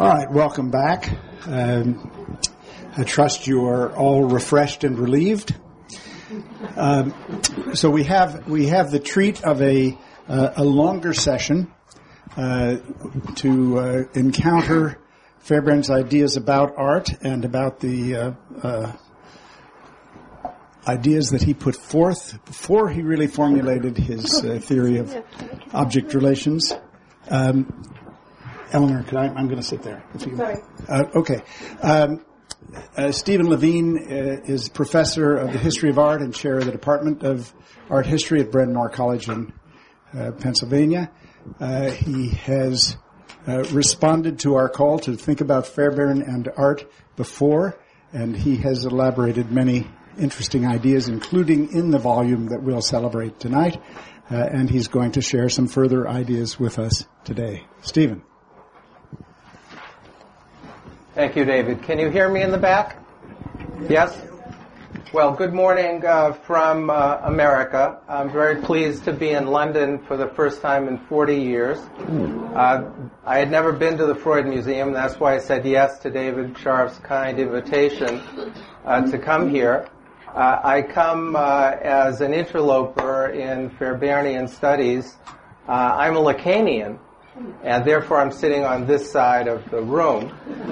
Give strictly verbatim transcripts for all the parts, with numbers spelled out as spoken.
All right, welcome back. Um, I trust you are all refreshed and relieved. Um, so we have we have the treat of a uh, a longer session uh, to uh, encounter Fairbairn's ideas about art and about the uh, uh, ideas that he put forth before he really formulated his uh, theory of object relations. Um, Eleanor, could I, I'm going to sit there. If you, Sorry. Uh, okay. Um, uh, Stephen Levine uh, is professor of the history of art and chair of the Department of Art History at Bryn Mawr College in uh, Pennsylvania. Uh, he has uh, responded to our call to think about Fairbairn and art before, and he has elaborated many interesting ideas, including in the volume that we'll celebrate tonight, uh, and he's going to share some further ideas with us today. Stephen. Thank you, David. Can you hear me in the back? Yes? Well, good morning uh, from uh, America. I'm very pleased to be in London for the first time in forty years. Uh, I had never been to the Freud Museum. That's why I said yes to David Scharf's kind invitation uh, to come here. Uh, I come uh, as an interloper in Fairbairnian studies. Uh, I'm a Lacanian, and therefore I'm sitting on this side of the room.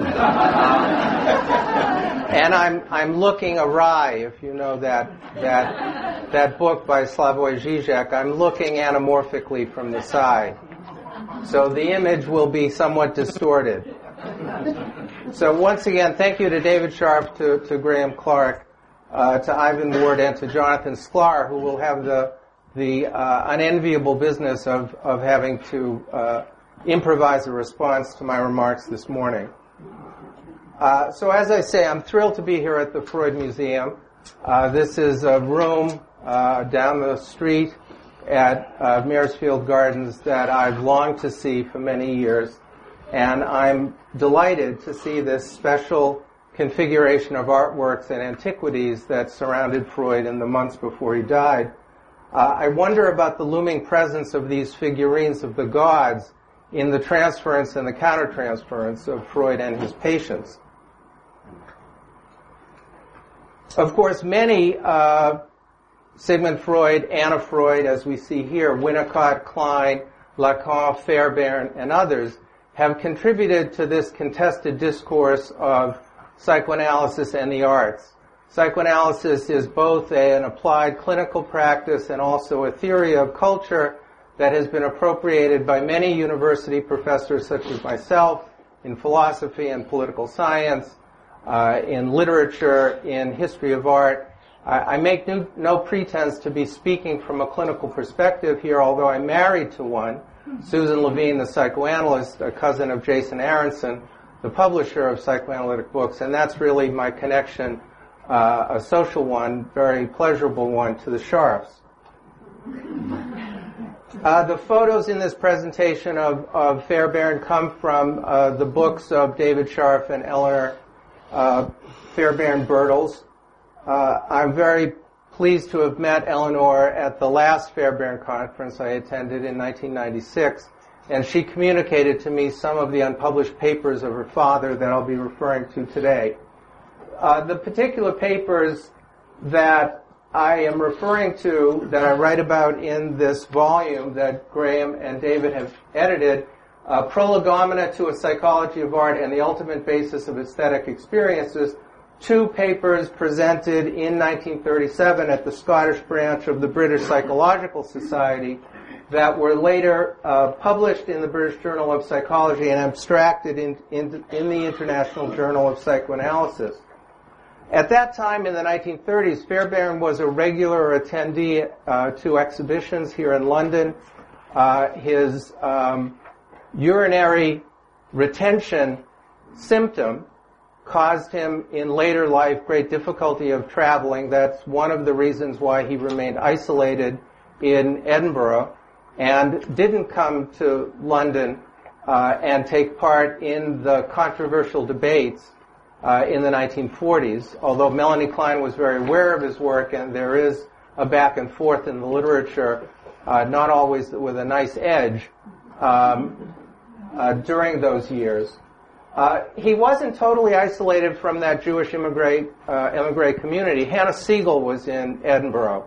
And I'm I'm looking awry, if you know that that that book by Slavoj Žižek. I'm looking anamorphically from the side. So the image will be somewhat distorted. So once again, thank you to David Scharf, to, to Graham Clark, uh, to Ivan Ward, and to Jonathan Sklar, who will have the the uh, unenviable business of, of having to uh, improvise a response to my remarks this morning. Uh, so as I say, I'm thrilled to be here at the Freud Museum. Uh, this is a room uh, down the street at uh, Maresfield Gardens that I've longed to see for many years, and I'm delighted to see this special configuration of artworks and antiquities that surrounded Freud in the months before he died. Uh, I wonder about the looming presence of these figurines of the gods in the transference and the countertransference of Freud and his patients. Of course, many, uh, Sigmund Freud, Anna Freud, as we see here, Winnicott, Klein, Lacan, Fairbairn, and others, have contributed to this contested discourse of psychoanalysis and the arts. Psychoanalysis is both a, an applied clinical practice and also a theory of culture that has been appropriated by many university professors such as myself in philosophy and political science, uh, in literature, in history of art. I, I make no, no pretense to be speaking from a clinical perspective here, although I'm married to one, Susan Levine, the psychoanalyst, a cousin of Jason Aronson, the publisher of psychoanalytic books, and that's really my connection, Uh, a social one, very pleasurable one, to the Scharfs. Uh, the photos in this presentation of, of Fairbairn come from uh, the books of David Scharf and Eleanor uh, Fairbairn Birtles. Uh, I'm very pleased to have met Eleanor at the last Fairbairn conference I attended in nineteen ninety-six, and she communicated to me some of the unpublished papers of her father that I'll be referring to today. Uh, the particular papers that I am referring to, that I write about in this volume that Graham and David have edited, uh, Prolegomena to a Psychology of Art and the Ultimate Basis of Aesthetic Experiences, two papers presented in nineteen thirty-seven at the Scottish branch of the British Psychological Society that were later uh, published in the British Journal of Psychology and abstracted in, in, in the International Journal of Psychoanalysis. At that time, in the nineteen thirties, Fairbairn was a regular attendee uh, to exhibitions here in London. Uh, his um, urinary retention symptom caused him in later life great difficulty of traveling. That's one of the reasons why he remained isolated in Edinburgh and didn't come to London uh, and take part in the controversial debates Uh, in the nineteen forties, although Melanie Klein was very aware of his work, and there is a back and forth in the literature, uh, not always with a nice edge, um, uh, during those years. Uh, he wasn't totally isolated from that Jewish immigrant, uh, immigrant community. Hannah Siegel was in Edinburgh,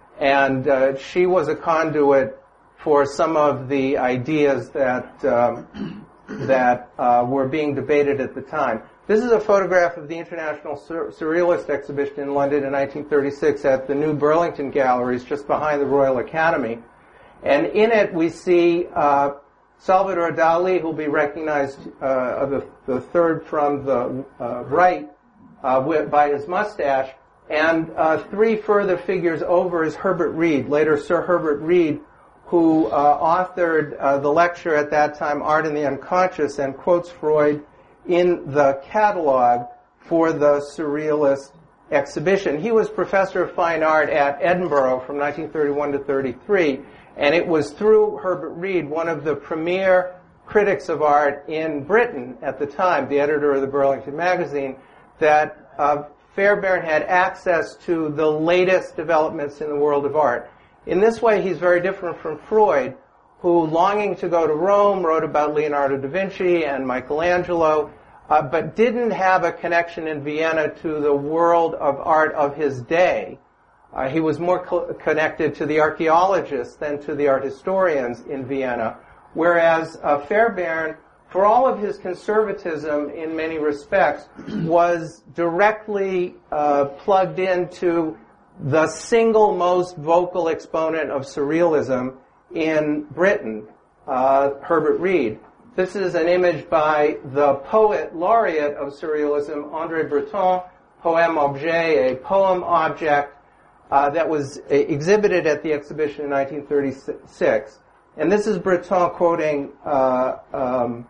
and uh, she was a conduit for some of the ideas that um, that uh, were being debated at the time. This is a photograph of the International Sur- Surrealist Exhibition in London in nineteen thirty-six at the New Burlington Galleries, just behind the Royal Academy. And in it we see uh, Salvador Dali, who will be recognized uh, the, the third from the uh, right uh, with, by his mustache, and uh, three further figures over is Herbert Reed, later Sir Herbert Reed, who uh, authored uh, the lecture at that time, Art and the Unconscious, and quotes Freud in the catalog for the Surrealist exhibition. He was professor of fine art at Edinburgh from nineteen thirty-one to thirty-three, and it was through Herbert Reed, one of the premier critics of art in Britain at the time, the editor of the Burlington Magazine, that uh, Fairbairn had access to the latest developments in the world of art. In this way, he's very different from Freud, who, longing to go to Rome, wrote about Leonardo da Vinci and Michelangelo, uh, but didn't have a connection in Vienna to the world of art of his day. Uh, he was more co- connected to the archaeologists than to the art historians in Vienna, whereas uh, Fairbairn, for all of his conservatism in many respects, was directly uh, plugged into the single most vocal exponent of surrealism in Britain, uh, Herbert Reed. This is an image by the poet laureate of surrealism, André Breton, Poème Objet, a poem object uh, that was uh, exhibited at the exhibition in nineteen thirty-six. And this is Breton quoting uh, um,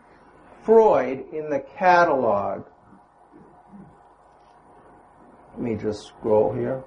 Freud in the catalog. Let me just scroll here.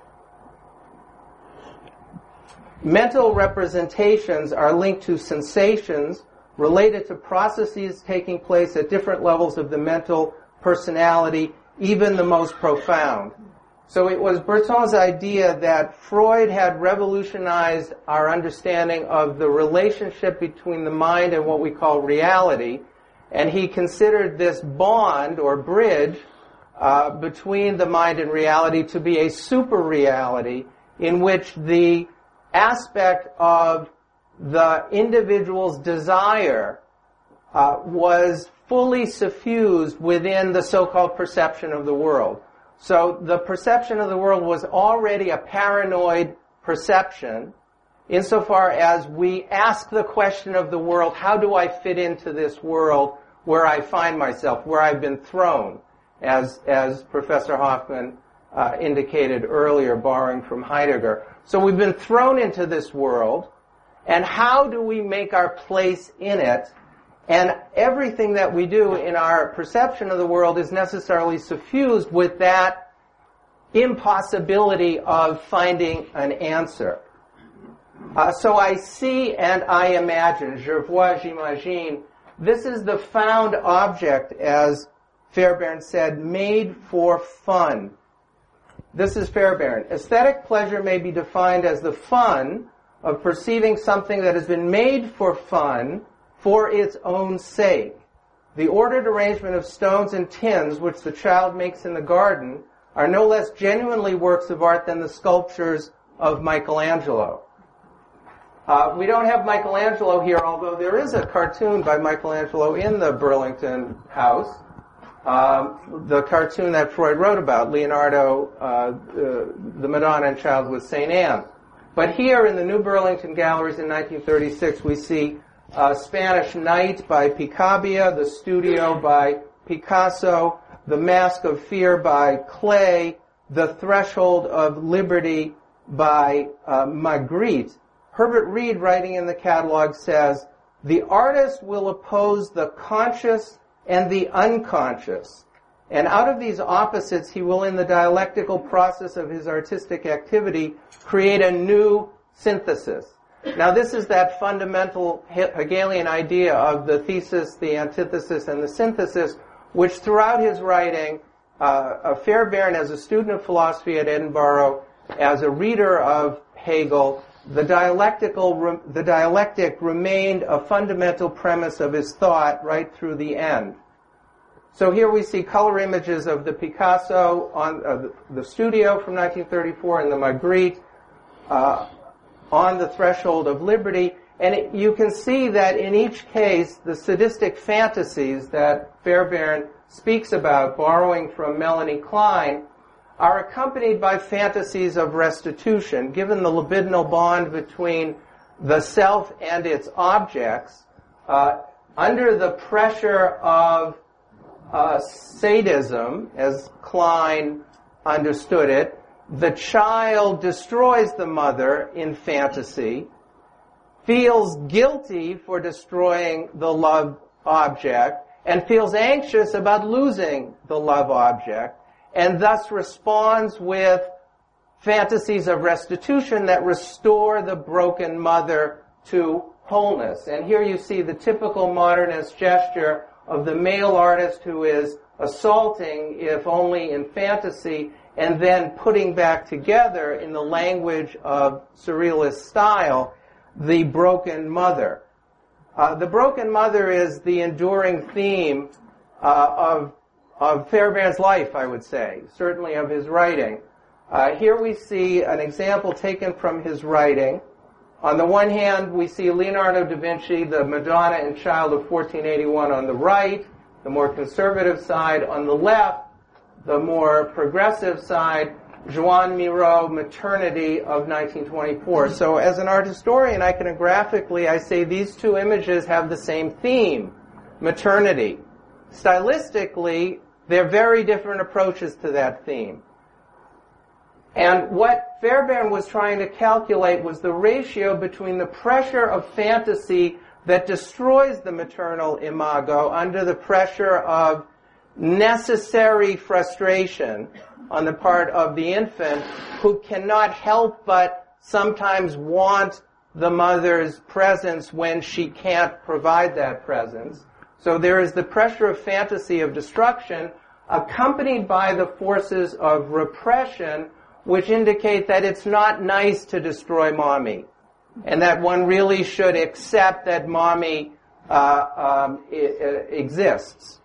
Mental representations are linked to sensations related to processes taking place at different levels of the mental personality, even the most profound. So it was Breton's idea that Freud had revolutionized our understanding of the relationship between the mind and what we call reality, and he considered this bond or bridge uh, between the mind and reality to be a super reality in which the aspect of the individual's desire uh, was fully suffused within the so-called perception of the world. So the perception of the world was already a paranoid perception insofar as we ask the question of the world, how do I fit into this world where I find myself, where I've been thrown, as, as Professor Hoffman uh, indicated earlier, borrowing from Heidegger. So we've been thrown into this world, and how do we make our place in it? And everything that we do in our perception of the world is necessarily suffused with that impossibility of finding an answer. Uh, so I see and I imagine, je vois, j'imagine. This is the found object, as Fairbairn said, made for fun. This is Fairbairn. Aesthetic pleasure may be defined as the fun of perceiving something that has been made for fun for its own sake. The ordered arrangement of stones and tins which the child makes in the garden are no less genuinely works of art than the sculptures of Michelangelo. Uh, we don't have Michelangelo here, although there is a cartoon by Michelangelo in the Burlington house. Um, the cartoon that Freud wrote about, Leonardo, uh, uh, the Madonna and Child with Saint Anne. But here in the New Burlington Galleries in nineteen thirty-six, we see uh, Spanish Night by Picabia, The Studio by Picasso, The Mask of Fear by Klee, The Threshold of Liberty by uh, Magritte. Herbert Reed, writing in the catalog, says, the artist will oppose the conscious and the unconscious. And out of these opposites, he will, in the dialectical process of his artistic activity, create a new synthesis. Now, this is that fundamental Hegelian idea of the thesis, the antithesis, and the synthesis, which throughout his writing, uh, Fairbairn, as a student of philosophy at Edinburgh, as a reader of Hegel, the dialectical, the dialectic remained a fundamental premise of his thought right through the end. So here we see color images of the Picasso on uh, the, the studio from nineteen thirty-four and the Magritte uh, on the threshold of liberty. And it, you can see that in each case, the sadistic fantasies that Fairbairn speaks about, borrowing from Melanie Klein, are accompanied by fantasies of restitution. Given the libidinal bond between the self and its objects, uh, under the pressure of uh, sadism, as Klein understood it, the child destroys the mother in fantasy, feels guilty for destroying the loved object, and feels anxious about losing the love object, and thus responds with fantasies of restitution that restore the broken mother to wholeness. And here you see the typical modernist gesture of the male artist who is assaulting, if only in fantasy, and then putting back together in the language of surrealist style the broken mother. Uh, the broken mother is the enduring theme uh, of, of Fairbairn's life, I would say, certainly of his writing. Uh, here we see an example taken from his writing. On the one hand, we see Leonardo da Vinci, the Madonna and Child of fourteen eighty-one on the right, the more conservative side. On the left, the more progressive side, Joan Miro, Maternity of nineteen twenty-four. So as an art historian, iconographically, I say these two images have the same theme, maternity. Stylistically, they're very different approaches to that theme. And what Fairbairn was trying to calculate was the ratio between the pressure of fantasy that destroys the maternal imago under the pressure of necessary frustration on the part of the infant, who cannot help but sometimes want the mother's presence when she can't provide that presence. So there is the pressure of fantasy of destruction accompanied by the forces of repression, which indicate that it's not nice to destroy mommy, and that one really should accept that mommy uh, um, I- I exists.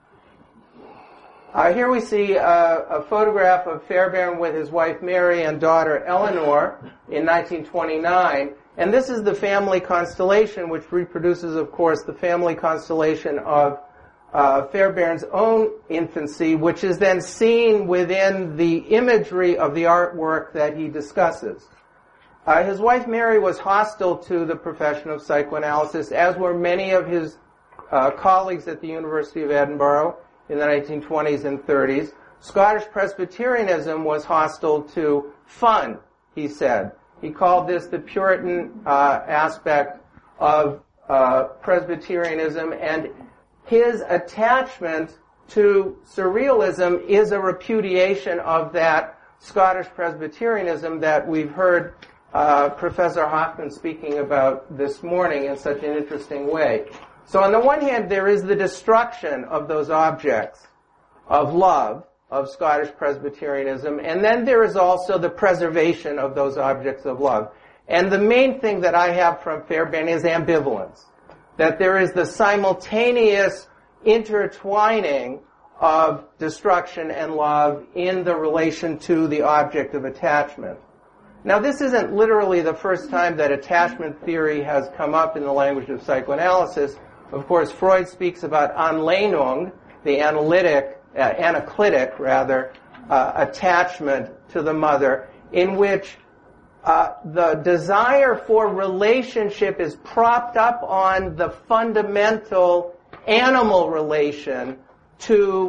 Uh, here we see a, a photograph of Fairbairn with his wife Mary and daughter Eleanor in nineteen twenty-nine, and this is the family constellation, which reproduces, of course, the family constellation of Uh, Fairbairn's own infancy, which is then seen within the imagery of the artwork that he discusses. Uh, his wife Mary was hostile to the profession of psychoanalysis, as were many of his uh, colleagues at the University of Edinburgh in the nineteen twenties and thirties. Scottish Presbyterianism was hostile to fun, he said. He called this the Puritan uh, aspect of uh, Presbyterianism, and his attachment to surrealism is a repudiation of that Scottish Presbyterianism that we've heard uh, Professor Hoffman speaking about this morning in such an interesting way. So on the one hand, there is the destruction of those objects of love of Scottish Presbyterianism, and then there is also the preservation of those objects of love. And the main thing that I have from Fairbairn is ambivalence. That there is the simultaneous intertwining of destruction and love in the relation to the object of attachment. Now, this isn't literally the first time that attachment theory has come up in the language of psychoanalysis. Of course, Freud speaks about Anlehnung, the analytic, uh, anaclitic, rather, uh, attachment to the mother, in which Uh, the desire for relationship is propped up on the fundamental animal relation to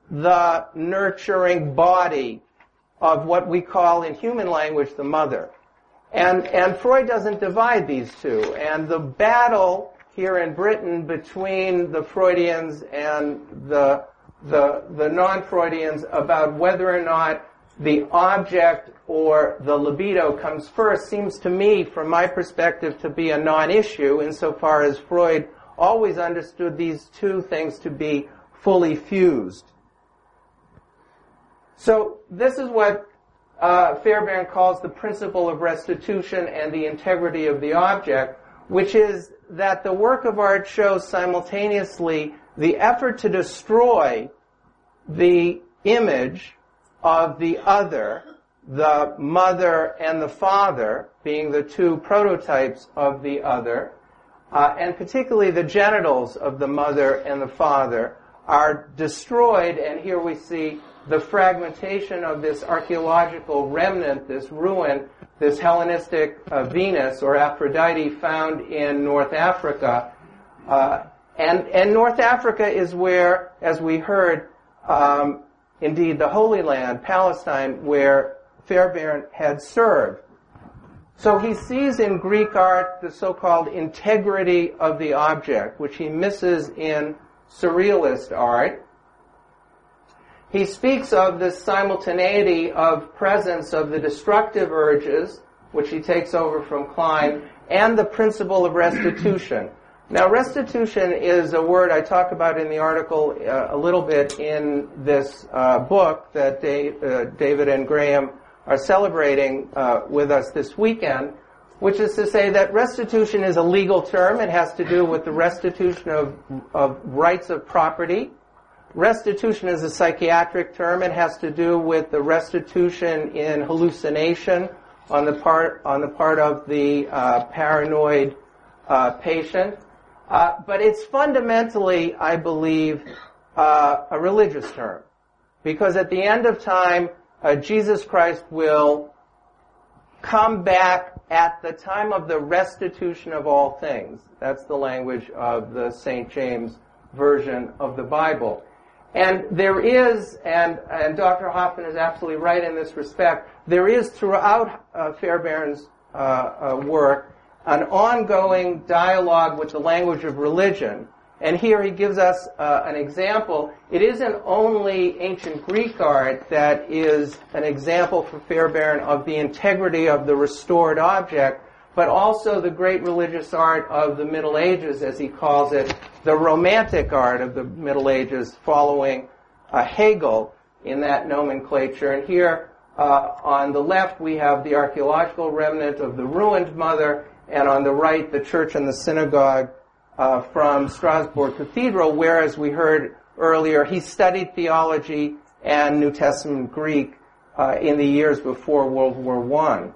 the nurturing body of what we call in human language the mother. And, and Freud doesn't divide these two. And the battle here in Britain between the Freudians and the, the, the non-Freudians about whether or not the object or the libido comes first seems to me, from my perspective, to be a non-issue insofar as Freud always understood these two things to be fully fused. So this is what uh, Fairbairn calls the principle of restitution and the integrity of the object, which is that the work of art shows simultaneously the effort to destroy the image of the other, the mother and the father, being the two prototypes of the other, uh, and particularly the genitals of the mother and the father, are destroyed, and here we see the fragmentation of this archaeological remnant, this ruin, this Hellenistic uh, Venus or Aphrodite found in North Africa. Uh, and, and North Africa is where, as we heard, um, indeed the Holy Land, Palestine, where Fairbairn had served. So he sees in Greek art the so-called integrity of the object, which he misses in Surrealist art. He speaks of the simultaneity of presence of the destructive urges, which he takes over from Klein, and the principle of restitution. Now, restitution is a word I talk about in the article uh, a little bit in this uh, book that Dave, uh, David and Graham are celebrating uh, with us this weekend, which is to say that restitution is a legal term. It has to do with the restitution of, of rights of property. Restitution is a psychiatric term. It has to do with the restitution in hallucination on the part on the part of the uh, paranoid uh, patient. Uh, but it's fundamentally, I believe, uh, a religious term, because at the end of time, uh, Jesus Christ will come back at the time of the restitution of all things. That's the language of the Saint James version of the Bible. And there is, and, and Doctor Hoffman is absolutely right in this respect, there is throughout uh, Fairbairn's uh, uh, work an ongoing dialogue with the language of religion. And here he gives us uh, an example. It isn't only ancient Greek art that is an example for Fairbairn of the integrity of the restored object, but also the great religious art of the Middle Ages, as he calls it, the romantic art of the Middle Ages, following uh, Hegel in that nomenclature. And here uh, on the left we have the archaeological remnant of the ruined mother, and on the right the church and the synagogue uh, from Strasbourg Cathedral, where, as we heard earlier, he studied theology and New Testament Greek uh, in the years before World War One.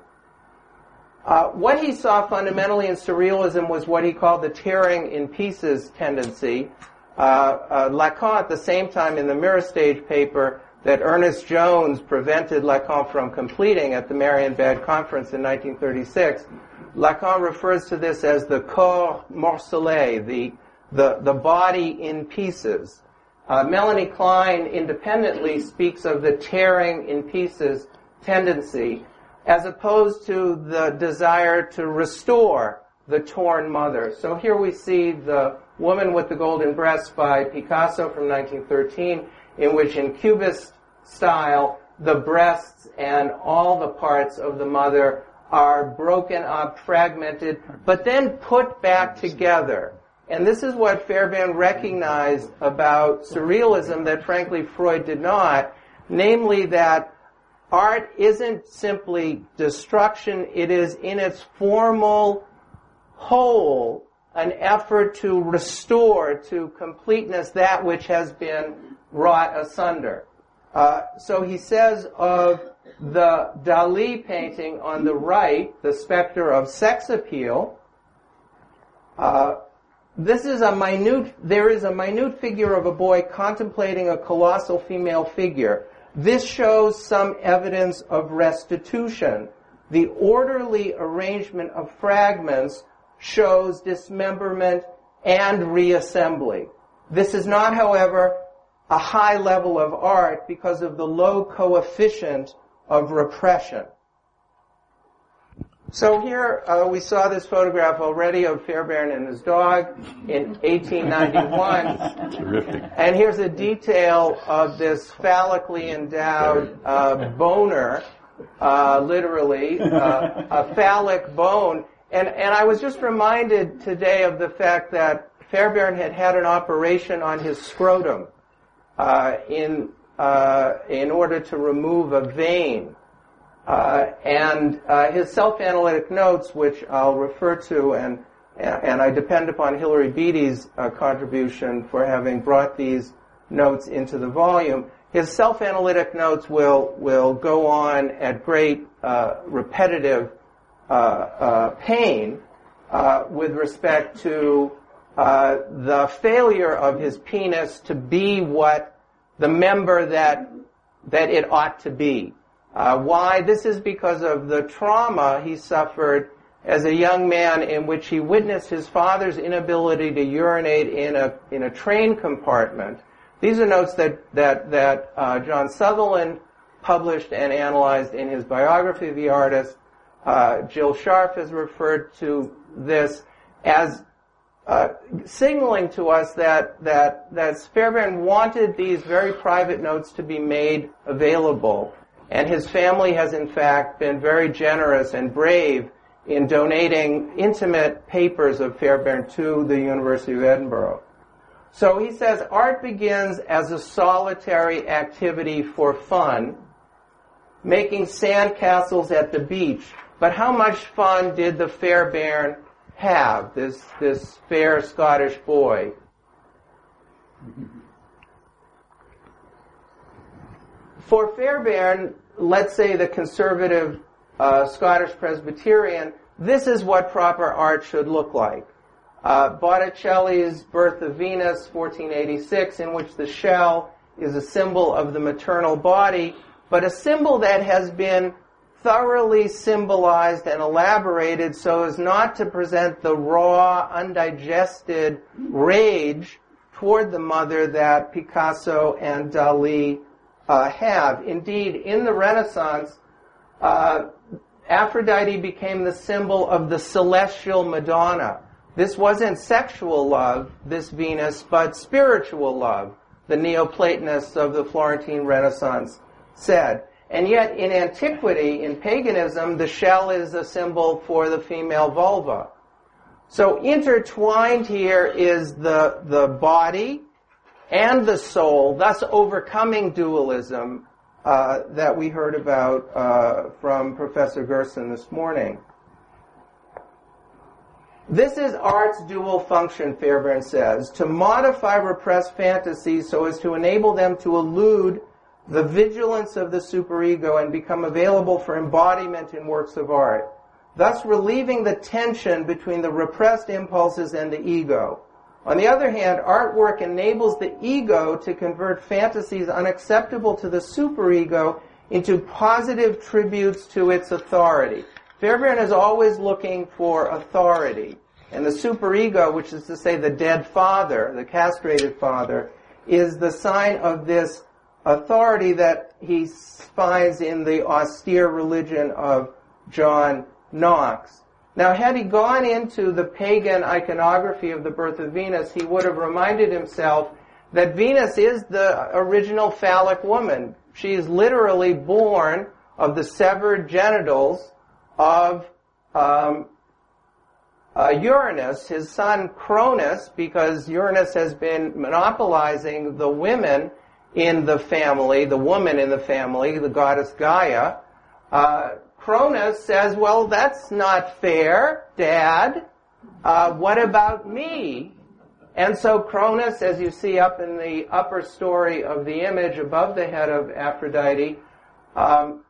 Uh, what he saw fundamentally in Surrealism was what he called the tearing in pieces tendency. Uh, uh, Lacan, at the same time, in the Mirror Stage paper that Ernest Jones prevented Lacan from completing at the Marienbad Conference in nineteen thirty-six, Lacan refers to this as the corps morcelé, the, the, the body in pieces. Uh, Melanie Klein independently speaks of the tearing in pieces tendency, as opposed to the desire to restore the torn mother. So here we see the Woman with the Golden Breast by Picasso from nineteen thirteen, in which in Cubist style, the breasts and all the parts of the mother are broken up, fragmented, but then put back together. And this is what Fairbairn recognized about Surrealism that, frankly, Freud did not, namely that art isn't simply destruction, it is in its formal whole an effort to restore to completeness that which has been wrought asunder. Uh, so he says of the Dali painting on the right, the specter of sex appeal, uh, this is a minute, there is a minute figure of a boy contemplating a colossal female figure. This shows some evidence of restitution. The orderly arrangement of fragments shows dismemberment and reassembly. This is not, however, a high level of art because of the low coefficient of repression. So here uh, we saw this photograph already of Fairbairn and his dog in eighteen ninety-one. Terrific. And here's a detail of this phallically endowed uh, boner, uh, literally, uh, a phallic bone. And, and I was just reminded today of the fact that Fairbairn had had an operation on his scrotum uh, in uh, in order to remove a vein. Uh, and uh, his self-analytic notes, which I'll refer to and and I depend upon Hilary Beattie's uh, contribution for having brought these notes into the volume. His self-analytic notes will will go on at great uh, repetitive uh, uh, pain uh, with respect to uh, the failure of his penis to be what the member that that it ought to be. Uh, why? This is because of the trauma he suffered as a young man, in which he witnessed his father's inability to urinate in a in a train compartment. These are notes that that that uh, John Sutherland published and analyzed in his biography of the artist. Uh, Jill Scharf has referred to this as uh, signaling to us that that that Fairbairn wanted these very private notes to be made available, and his family has in fact been very generous and brave in donating intimate papers of Fairbairn to the University of Edinburgh. So he says, art begins as a solitary activity for fun, making sandcastles at the beach. But how much fun did the Fairbairn have, this, this fair Scottish boy? For Fairbairn, let's say the conservative uh, Scottish Presbyterian, this is what proper art should look like. Uh, Botticelli's Birth of Venus, fourteen eighty-six, in which the shell is a symbol of the maternal body, but a symbol that has been thoroughly symbolized and elaborated so as not to present the raw, undigested rage toward the mother that Picasso and Dali uh, have. Indeed, in the Renaissance, uh, Aphrodite became the symbol of the celestial Madonna. This wasn't sexual love, this Venus, but spiritual love, the Neoplatonists of the Florentine Renaissance said. And yet, in antiquity, in paganism, the shell is a symbol for the female vulva. So intertwined here is the, the body and the soul, thus overcoming dualism uh, that we heard about uh, from Professor Gerson this morning. This is art's dual function, Fairbairn says, to modify repressed fantasies so as to enable them to elude the vigilance of the superego and become available for embodiment in works of art, thus relieving the tension between the repressed impulses and the ego. On the other hand, artwork enables the ego to convert fantasies unacceptable to the superego into positive tributes to its authority. Fairbairn is always looking for authority. And the superego, which is to say the dead father, the castrated father, is the sign of this authority that he finds in the austere religion of John Knox. Now, had he gone into the pagan iconography of the Birth of Venus, he would have reminded himself that Venus is the original phallic woman. She is literally born of the severed genitals of um, uh, Uranus, his son Cronus, because Uranus has been monopolizing the women in the family, the woman in the family, the goddess Gaia. Uh, Cronus says, well, that's not fair, Dad. Uh, what about me? And so Cronus, as you see up in the upper story of the image above the head of Aphrodite, um,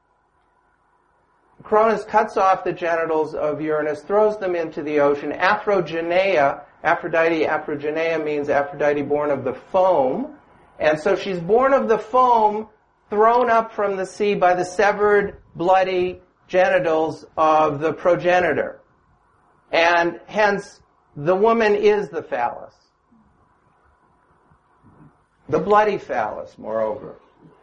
Cronus cuts off the genitals of Uranus, throws them into the ocean. Aphrogeneia, Aphrodite, Aphrogeneia means Aphrodite born of the foam. And so she's born of the foam, thrown up from the sea by the severed, bloody genitals of the progenitor. And hence, the woman is the phallus. The bloody phallus, moreover.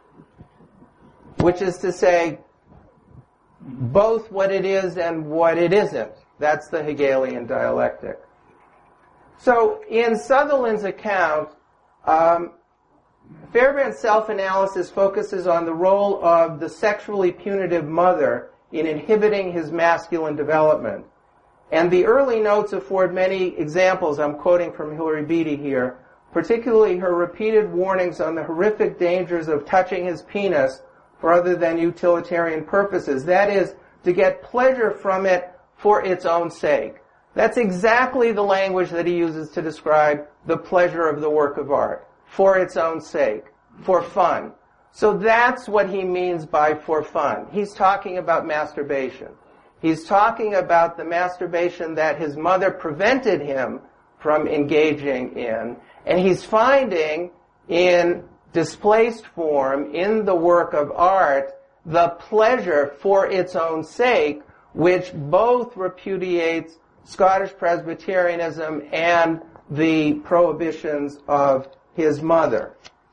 Which is to say, both what it is and what it isn't. That's the Hegelian dialectic. So, in Sutherland's account, um, Fairbairn's self-analysis focuses on the role of the sexually punitive mother in inhibiting his masculine development. And the early notes afford many examples. I'm quoting from Hilary Beattie here, particularly her repeated warnings on the horrific dangers of touching his penis for other than utilitarian purposes. That is, to get pleasure from it for its own sake. That's exactly the language that he uses to describe the pleasure of the work of art, for its own sake, for fun. So that's what he means by for fun. He's talking about masturbation. He's talking about the masturbation that his mother prevented him from engaging in, and he's finding in displaced form, in the work of art, the pleasure for its own sake, which both repudiates Scottish Presbyterianism and the prohibitions of his mother.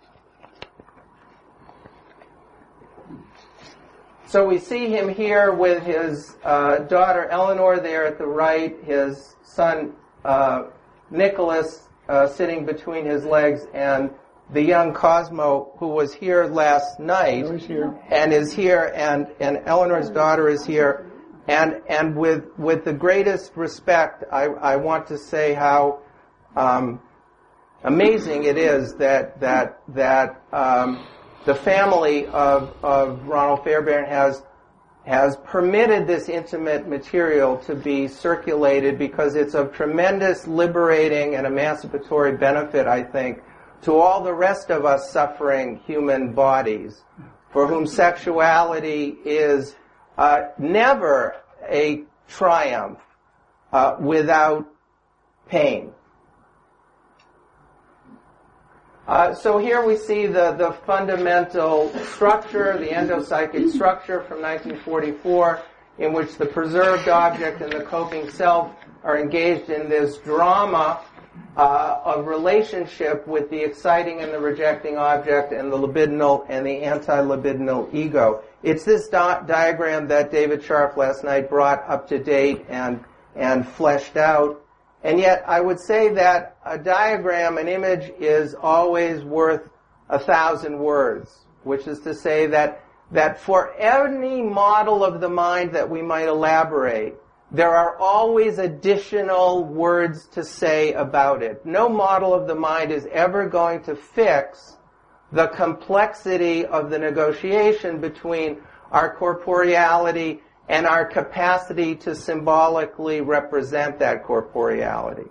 So we see him here with his uh, daughter Eleanor there at the right, his son uh, Nicholas uh, sitting between his legs, and the young Cosmo, who was here last night here. and is here, and, and Eleanor's daughter is here. And and with with the greatest respect, I, I want to say how um, amazing it is that that that um, the family of of Ronald Fairbairn has has permitted this intimate material to be circulated, because it's of tremendous liberating and emancipatory benefit, I think, to all the rest of us suffering human bodies, for whom sexuality is Uh, never a triumph uh, without pain. Uh, so here we see the, the fundamental structure, the endopsychic structure from nineteen forty-four, in which the preserved object and the coping self are engaged in this drama uh, of relationship with the exciting and the rejecting object, and the libidinal and the anti-libidinal ego. It's this di- diagram that David Scharf last night brought up to date and and fleshed out. And yet I would say that a diagram, an image, is always worth a thousand words, which is to say that that for any model of the mind that we might elaborate, there are always additional words to say about it. No model of the mind is ever going to fix the complexity of the negotiation between our corporeality and our capacity to symbolically represent that corporeality.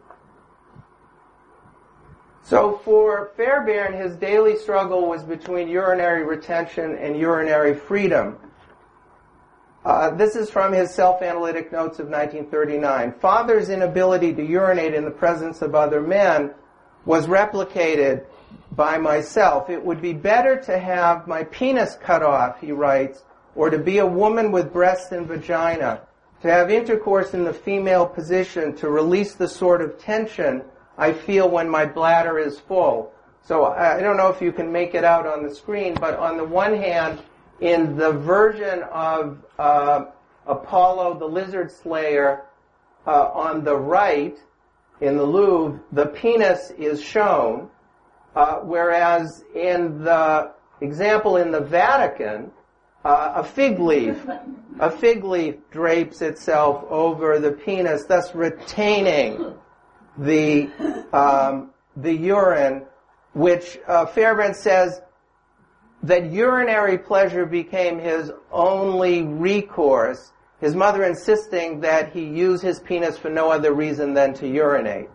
So for Fairbairn, his daily struggle was between urinary retention and urinary freedom. Uh, this is from his self-analytic notes of nineteen thirty-nine. Father's inability to urinate in the presence of other men was replicated by myself. It would be better to have my penis cut off, he writes, or to be a woman with breasts and vagina, to have intercourse in the female position, to release the sort of tension I feel when my bladder is full. So I don't know if you can make it out on the screen, but on the one hand, in the version of uh, Apollo the Lizard Slayer uh, on the right, in the Louvre, the penis is shown, uh, whereas in the example in the Vatican, uh, a fig leaf, a fig leaf drapes itself over the penis, thus retaining the um, the urine, which uh, Fairbairn says that urinary pleasure became his only recourse, his mother insisting that he use his penis for no other reason than to urinate.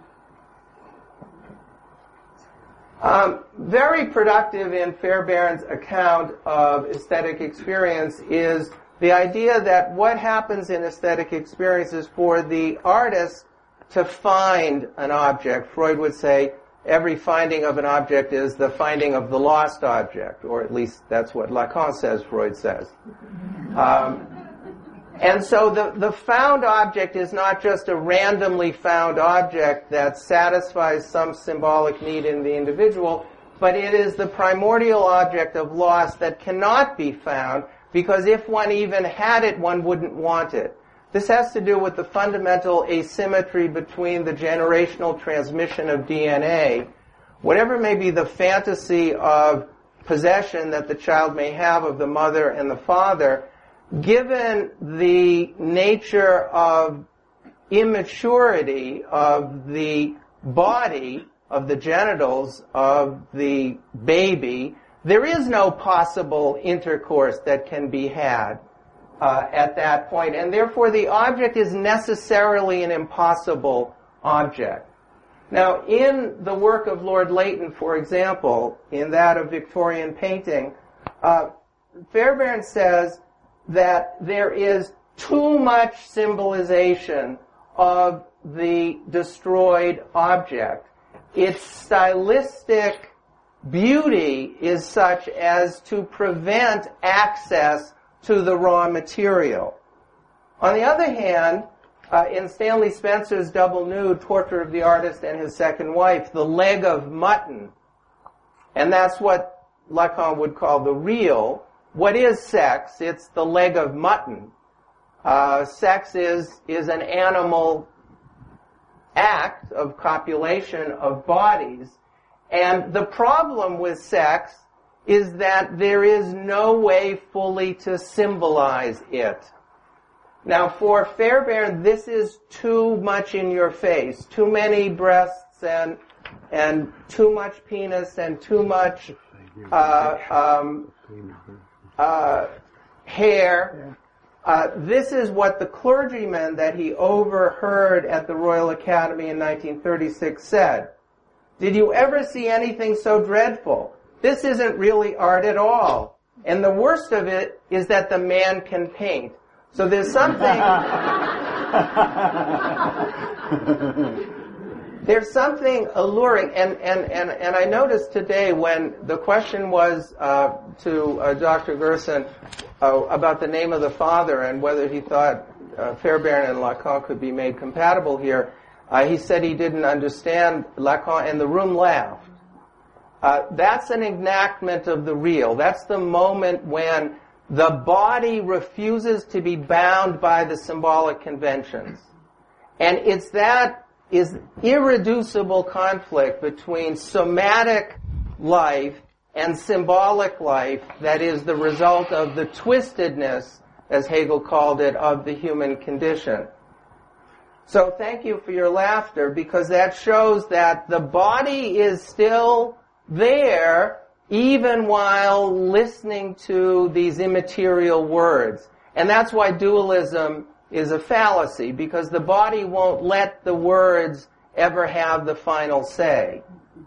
Um, very productive in Fairbairn's account of aesthetic experience is the idea that what happens in aesthetic experience is for the artist to find an object. Freud would say every finding of an object is the finding of the lost object, or at least that's what Lacan says, Freud says. Um, and so the, the found object is not just a randomly found object that satisfies some symbolic need in the individual, but it is the primordial object of loss that cannot be found, because if one even had it, one wouldn't want it. This has to do with the fundamental asymmetry between the generational transmission of D N A. Whatever may be the fantasy of possession that the child may have of the mother and the father, given the nature of immaturity of the body, of the genitals of the baby, there is no possible intercourse that can be had. uh, at that point, and therefore the object is necessarily an impossible object. Now, in the work of Lord Leighton, for example, in that of Victorian painting, uh, Fairbairn says that there is too much symbolization of the destroyed object. Its stylistic beauty is such as to prevent access to the raw material. On the other hand, uh, in Stanley Spencer's double nude, Portrait of the Artist and His Second Wife, the leg of mutton, and that's what Lacan would call the real. What is sex? It's the leg of mutton. Uh, sex is, is an animal act of copulation of bodies. And the problem with sex is that there is no way fully to symbolize it. Now, for Fairbairn, this is too much in your face. Too many breasts and and too much penis and too much uh, um, uh, hair. Uh, this is what the clergyman that he overheard at the Royal Academy in nineteen thirty-six said. Did you ever see anything so dreadful? This isn't really art at all. And the worst of it is that the man can paint. So there's something... there's something alluring. And, and, and, and I noticed today when the question was uh, to uh, Doctor Gerson uh, about the name of the father and whether he thought uh, Fairbairn and Lacan could be made compatible here, uh, he said he didn't understand Lacan, and the room laughed. Uh, that's an enactment of the real. That's the moment when the body refuses to be bound by the symbolic conventions. And it's that is irreducible conflict between somatic life and symbolic life that is the result of the twistedness, as Hegel called it, of the human condition. So thank you for your laughter, because that shows that the body is still there even while listening to these immaterial words. And that's why dualism is a fallacy, because the body won't let the words ever have the final say.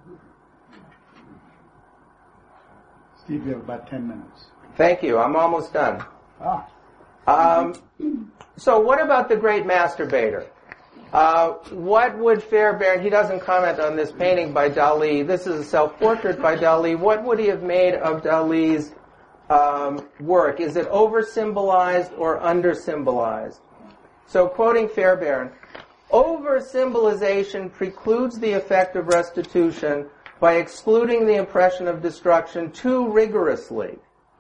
Steve, you have about ten minutes. Thank you. I'm almost done. Ah. Um, so what about the great masturbator? Uh, what would Fairbairn, he doesn't comment on this painting by Dali. This is a self-portrait by Dali. What would he have made of Dali's um, work? Is it over-symbolized or under-symbolized? So quoting Fairbairn, over-symbolization precludes the effect of restitution by excluding the impression of destruction too rigorously.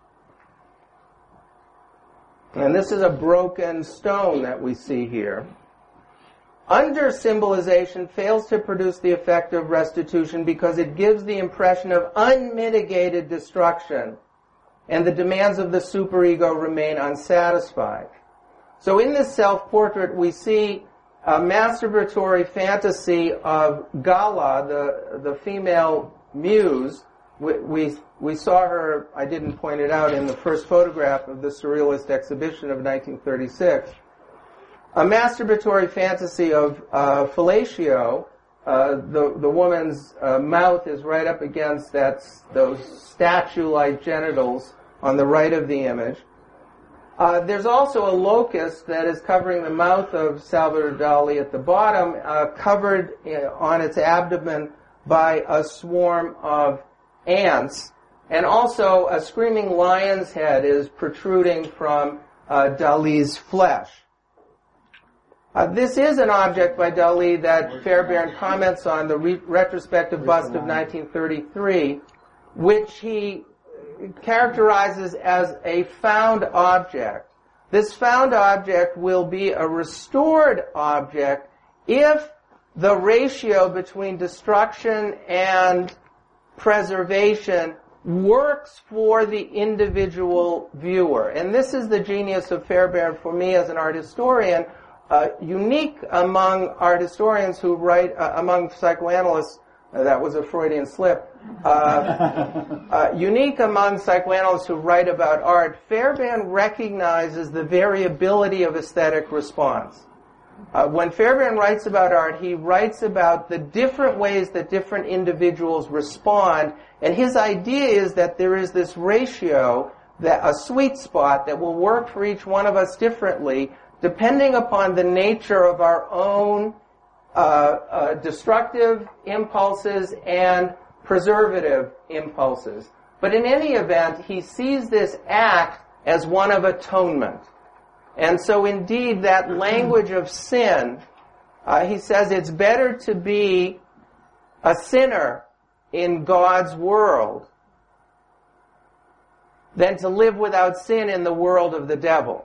And this is a broken stone that we see here. Under-symbolization fails to produce the effect of restitution because it gives the impression of unmitigated destruction, and the demands of the superego remain unsatisfied. So in this self-portrait, we see a masturbatory fantasy of Gala, the, the female muse. We, we, we saw her, I didn't point it out, in the first photograph of the Surrealist exhibition of nineteen thirty-six. A masturbatory fantasy of uh, fellatio. Uh, the, the woman's uh, mouth is right up against that, those statue-like genitals on the right of the image. Uh, there's also a locust that is covering the mouth of Salvador Dali at the bottom, uh, covered uh, on its abdomen by a swarm of ants. And also a screaming lion's head is protruding from uh, Dali's flesh. Uh, this is an object by Dali that Fairbairn comments on, the re- retrospective bust of nineteen thirty-three, which he characterizes as a found object. This found object will be a restored object if the ratio between destruction and preservation works for the individual viewer. And this is the genius of Fairbairn for me as an art historian, uh, unique among art historians who write, uh, among psychoanalysts, uh, that was a Freudian slip, Uh, uh, unique among psychoanalysts who write about art, Fairbairn recognizes the variability of aesthetic response. Uh, when Fairbairn writes about art, he writes about the different ways that different individuals respond, and his idea is that there is this ratio, that a sweet spot that will work for each one of us differently, depending upon the nature of our own uh, uh, destructive impulses and preservative impulses. But in any event, he sees this act as one of atonement. And so indeed, that language of sin, uh, he says it's better to be a sinner in God's world than to live without sin in the world of the devil.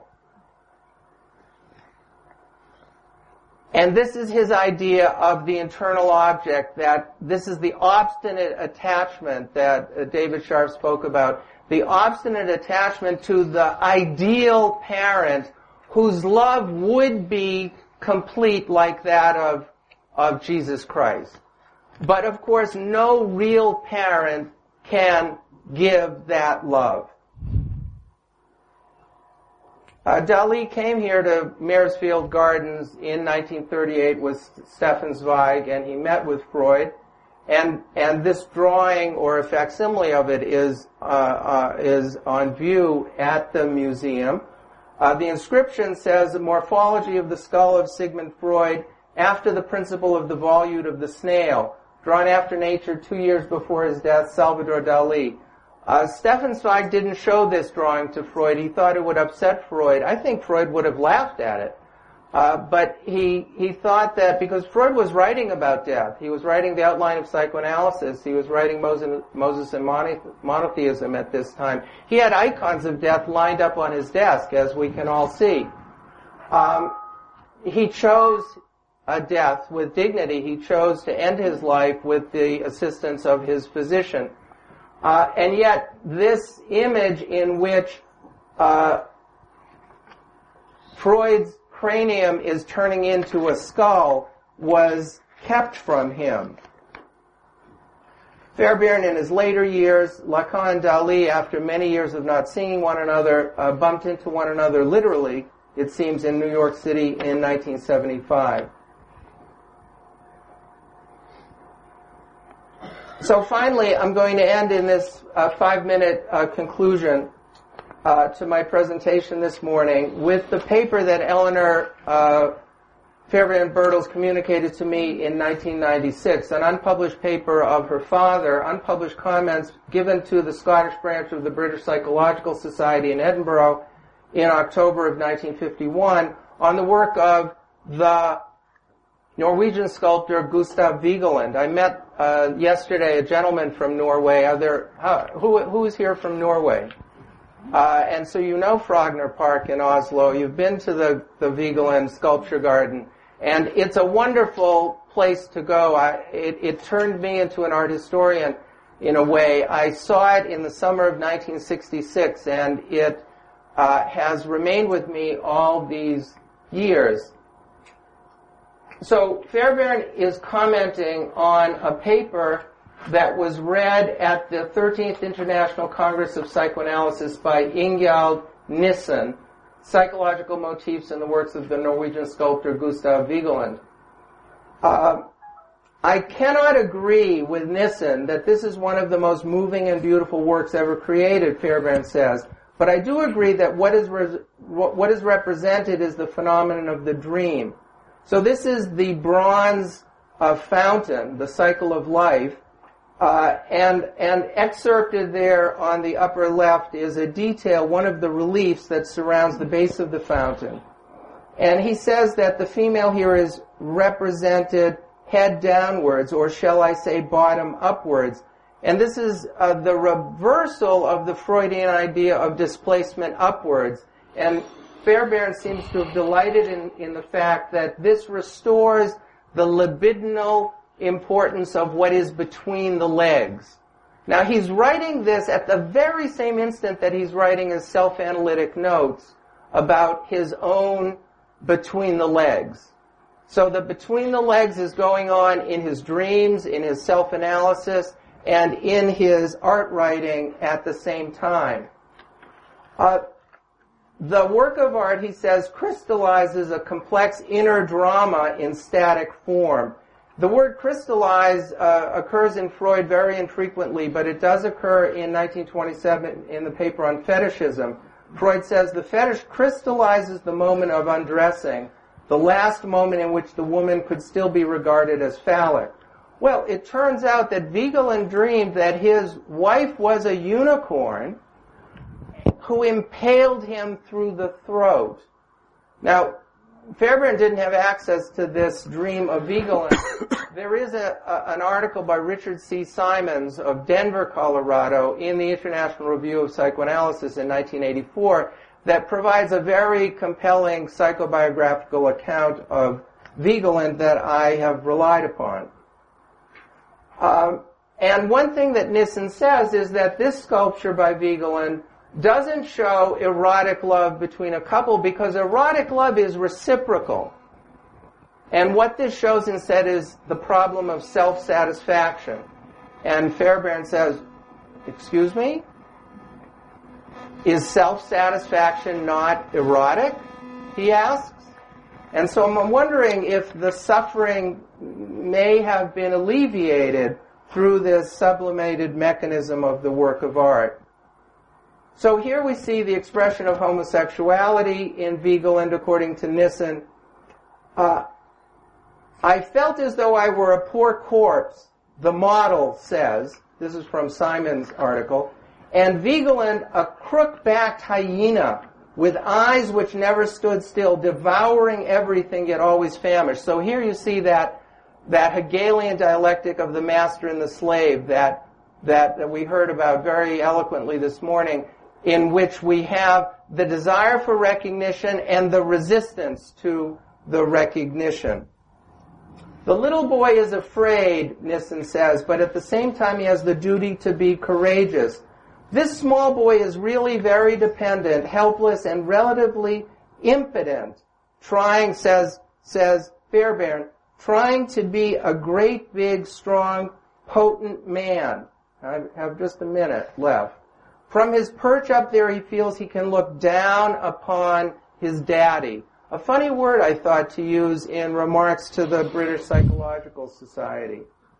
And this is his idea of the internal object, that this is the obstinate attachment that uh, David Scharf spoke about, the obstinate attachment to the ideal parent whose love would be complete like that of, of Jesus Christ. But of course, no real parent can give that love. Uh, Dali came here to Maresfield Gardens in nineteen thirty-eight with Stefan Zweig, and he met with Freud. And and this drawing, or a facsimile of it, is uh, uh, is on view at the museum. Uh, the inscription says, "The morphology of the skull of Sigmund Freud after the principle of the volute of the snail, drawn after nature two years before his death, Salvador Dali." Uh, Stefan Zweig didn't show this drawing to Freud. He thought it would upset Freud. I think Freud would have laughed at it. Uh, but he he thought that because Freud was writing about death, he was writing the outline of psychoanalysis, he was writing Moses, Moses and monotheism at this time. He had icons of death lined up on his desk, as we can all see. Um, he chose a death with dignity. He chose to end his life with the assistance of his physician. Uh, and yet, this image in which uh, Freud's cranium is turning into a skull was kept from him. Fairbairn, in his later years, Lacan and Dali, after many years of not seeing one another, uh, bumped into one another literally, it seems, in New York City in nineteen seventy-five. So finally, I'm going to end in this uh, five-minute uh, conclusion uh, to my presentation this morning with the paper that Eleanor uh, Fairbairn Birtles communicated to me in nineteen ninety-six, an unpublished paper of her father, unpublished comments given to the Scottish branch of the British Psychological Society in Edinburgh in October of nineteen fifty-one on the work of the Norwegian sculptor Gustav Vigeland. I met uh, yesterday a gentleman from Norway. Are there how, who who is here from Norway? Uh, and so you know Frogner Park in Oslo. You've been to the the Vigeland Sculpture Garden, and it's a wonderful place to go. I, it, it turned me into an art historian in a way. I saw it in the summer of nineteen sixty-six, and it uh, has remained with me all these years. So Fairbairn is commenting on a paper that was read at the thirteenth International Congress of Psychoanalysis by Ingjald Nissen, Psychological Motifs in the Works of the Norwegian Sculptor Gustav Vigeland. Uh, I cannot agree with Nissen that this is one of the most moving and beautiful works ever created, Fairbairn says, but I do agree that what is, re- what is represented is the phenomenon of the dream. So this is the bronze uh, fountain, the cycle of life, uh, and and excerpted there on the upper left is a detail, one of the reliefs that surrounds the base of the fountain. And he says that the female here is represented head downwards, or shall I say bottom upwards. And this is uh, the reversal of the Freudian idea of displacement upwards. And Fairbairn seems to have delighted in, in the fact that this restores the libidinal importance of what is between the legs. Now, he's writing this at the very same instant that he's writing his self-analytic notes about his own between the legs. So the between the legs is going on in his dreams, in his self-analysis, and in his art writing at the same time. Uh, the work of art, he says, crystallizes a complex inner drama in static form. The word crystallize uh, occurs in Freud very infrequently, but it does occur in nineteen twenty-seven in the paper on fetishism. Freud says the fetish crystallizes the moment of undressing, the last moment in which the woman could still be regarded as phallic. Well, it turns out that Vigeland dreamed that his wife was a unicorn who impaled him through the throat. Now, Fairbairn didn't have access to this dream of Vigeland. There is a, a, an article by Richard C. Simons of Denver, Colorado, in the International Review of Psychoanalysis in nineteen eighty-four that provides a very compelling psychobiographical account of Vigeland that I have relied upon. Um, and one thing that Nissen says is that this sculpture by Vigeland doesn't show erotic love between a couple because erotic love is reciprocal. And what this shows instead is the problem of self-satisfaction. And Fairbairn says, excuse me? Is self-satisfaction not erotic? He asks. And so I'm wondering if the suffering may have been alleviated through this sublimated mechanism of the work of art. So here we see the expression of homosexuality in Vigeland, according to Nissen. Uh, I felt as though I were a poor corpse, the model says. This is from Simon's article. And Vigeland, a crook-backed hyena with eyes which never stood still, devouring everything yet always famished. So here you see that, that Hegelian dialectic of the master and the slave that, that, that we heard about very eloquently this morning, in which we have the desire for recognition and the resistance to the recognition. The little boy is afraid, Nissen says, but at the same time he has the duty to be courageous. This small boy is really very dependent, helpless, and relatively impotent, trying, says, says Fairbairn, trying to be a great, big, strong, potent man. I have just a minute left. From his perch up there, he feels he can look down upon his daddy. A funny word, I thought, to use in remarks to the British Psychological Society.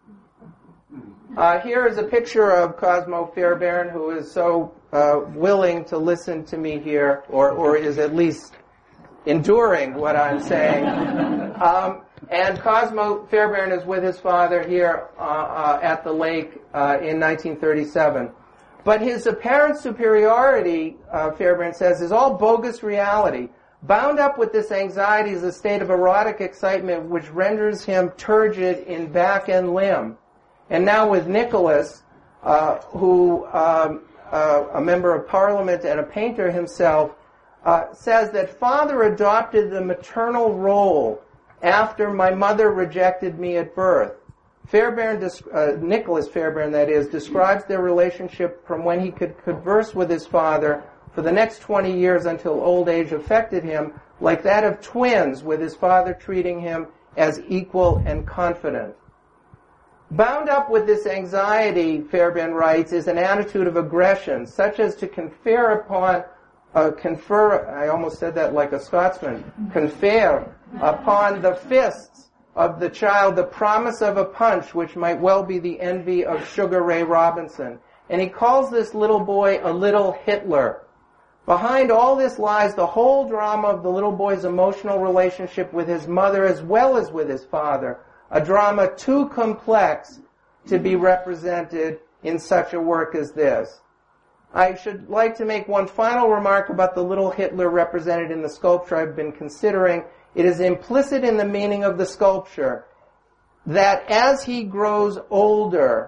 Uh, here is a picture of Cosmo Fairbairn, who is so uh, willing to listen to me here, or, or is at least enduring what I'm saying. Um, and Cosmo Fairbairn is with his father here uh, uh, at the lake uh, in nineteen thirty-seven. But his apparent superiority, uh, Fairbairn says, is all bogus reality. Bound up with this anxiety is a state of erotic excitement which renders him turgid in back and limb. And now with Nicholas, uh, who, um, uh, a member of parliament and a painter himself, uh, says that father adopted the maternal role after my mother rejected me at birth. Fairbairn, uh, Nicholas Fairbairn, that is, describes their relationship from when he could converse with his father for the next twenty years until old age affected him, like that of twins, with his father treating him as equal and confident. Bound up with this anxiety, Fairbairn writes, is an attitude of aggression, such as to confer upon, uh, confer, I almost said that like a Scotsman, confer upon the fists of the child the promise of a punch which might well be the envy of Sugar Ray Robinson. And he calls this little boy a little Hitler. Behind all this lies the whole drama of the little boy's emotional relationship with his mother as well as with his father, a drama too complex to be represented in such a work as this. I should like to make one final remark about the little Hitler represented in the sculpture I've been considering. It is implicit in the meaning of the sculpture that as he grows older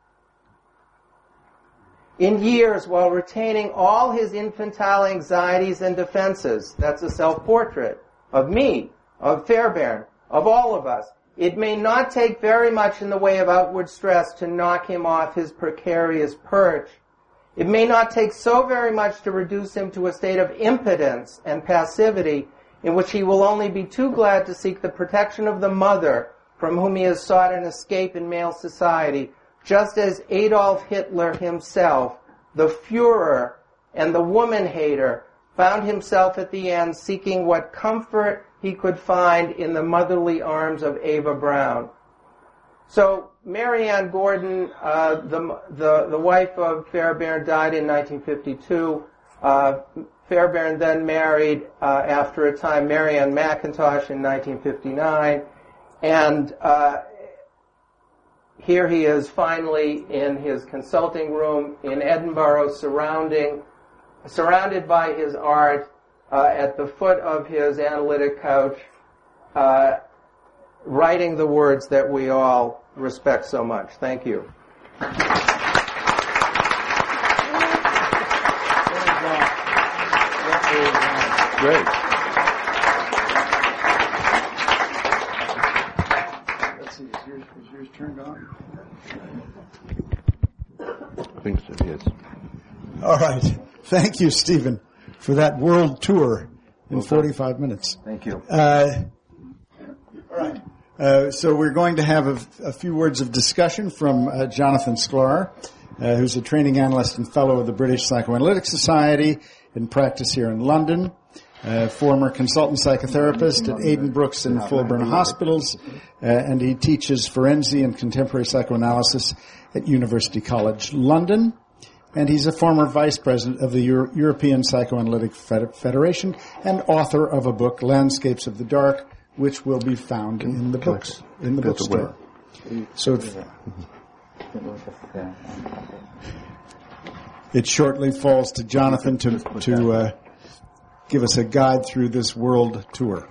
in years while retaining all his infantile anxieties and defenses, that's a self-portrait of me, of Fairbairn, of all of us, it may not take very much in the way of outward stress to knock him off his precarious perch. It may not take so very much to reduce him to a state of impotence and passivity in which he will only be too glad to seek the protection of the mother from whom he has sought an escape in male society, just as Adolf Hitler himself, the Führer and the woman-hater, found himself at the end seeking what comfort he could find in the motherly arms of Eva Braun. So Marianne Gordon, uh, the, the, the wife of Fairbairn, died in nineteen fifty-two. Uh, Fairbairn then married, uh, after a time, Marianne McIntosh in nineteen fifty-nine. And uh, here he is finally in his consulting room in Edinburgh, surrounding, surrounded by his art, uh, at the foot of his analytic couch, uh, writing the words that we all respect so much. Thank you. Great. Let's see, is yours, is yours turned on? I think so, yes. All right. Thank you, Stephen, for that world tour in forty-five minutes. Thank you. Uh, all right. Uh, so we're going to have a, a few words of discussion from uh, Jonathan Sklar, uh, who's a training analyst and fellow of the British Psychoanalytic Society in practice here in London, uh, former consultant psychotherapist at Aidan Brooks and Fulburn Hospitals, uh, and he teaches forensic and contemporary psychoanalysis at University College London. And he's a former vice president of the Euro- European Psychoanalytic Fed- Federation and author of a book, Landscapes of the Dark, which will be found in the books, in the bookstore. So if, it shortly falls to Jonathan to, to uh, give us a guide through this world tour.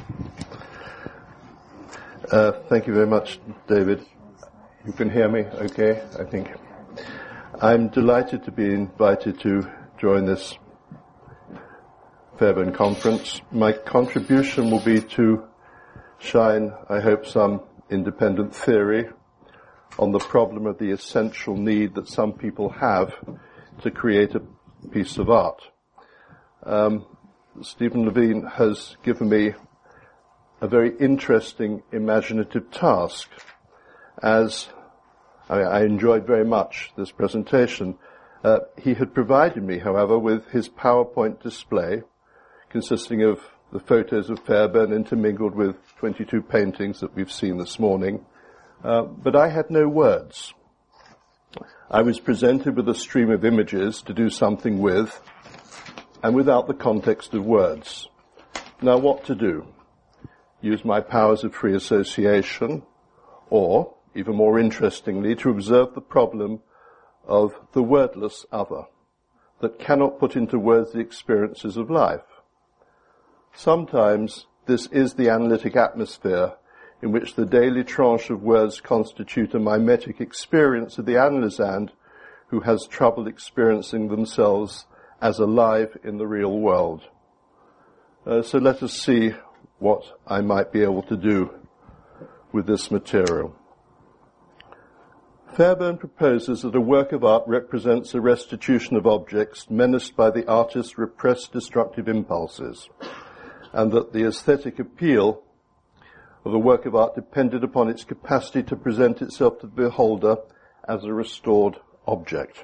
Uh, thank you very much, David. You can hear me okay, I think. I'm delighted to be invited to join this Fairbairn conference. My contribution will be to shine, I hope, some independent theory on the problem of the essential need that some people have to create a piece of art. Um, Stephen Levine has given me a very interesting imaginative task. As I, mean, I enjoyed very much this presentation. Uh, he had provided me, however, with his PowerPoint display consisting of the photos of Fairbairn intermingled with twenty-two paintings that we've seen this morning. Uh, but I had no words. I was presented with a stream of images to do something with, and without the context of words. Now, what to do? Use my powers of free association, or, even more interestingly, to observe the problem of the wordless other that cannot put into words the experiences of life. Sometimes this is the analytic atmosphere in which the daily tranche of words constitute a mimetic experience of the analysand who has trouble experiencing themselves as alive in the real world. Uh, so let us see what I might be able to do with this material. Fairbairn proposes that a work of art represents a restitution of objects menaced by the artist's repressed destructive impulses, and that the aesthetic appeal of a work of art depended upon its capacity to present itself to the beholder as a restored object.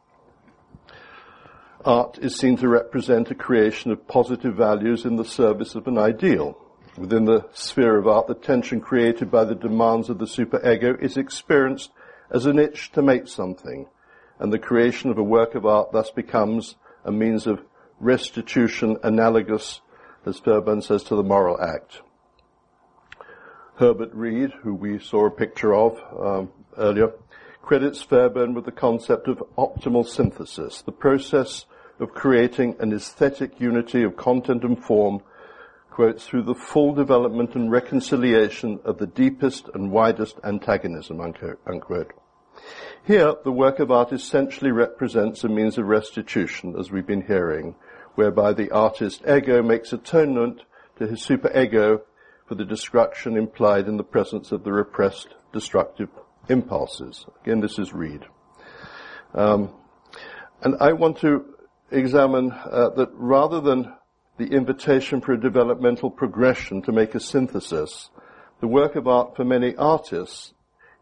Art is seen to represent a creation of positive values in the service of an ideal. Within the sphere of art, the tension created by the demands of the superego is experienced as an itch to make something, and the creation of a work of art thus becomes a means of restitution analogous, as Fairbairn says, to the moral act. Herbert Reed, who we saw a picture of um, earlier, credits Fairbairn with the concept of optimal synthesis, the process of creating an aesthetic unity of content and form, quotes, through the full development and reconciliation of the deepest and widest antagonism, unquote. Here, the work of art essentially represents a means of restitution, as we've been hearing, whereby the artist ego makes atonement to his superego for the destruction implied in the presence of the repressed destructive impulses. Again, this is Reed. Um, and I want to examine uh, that rather than the invitation for a developmental progression to make a synthesis, the work of art for many artists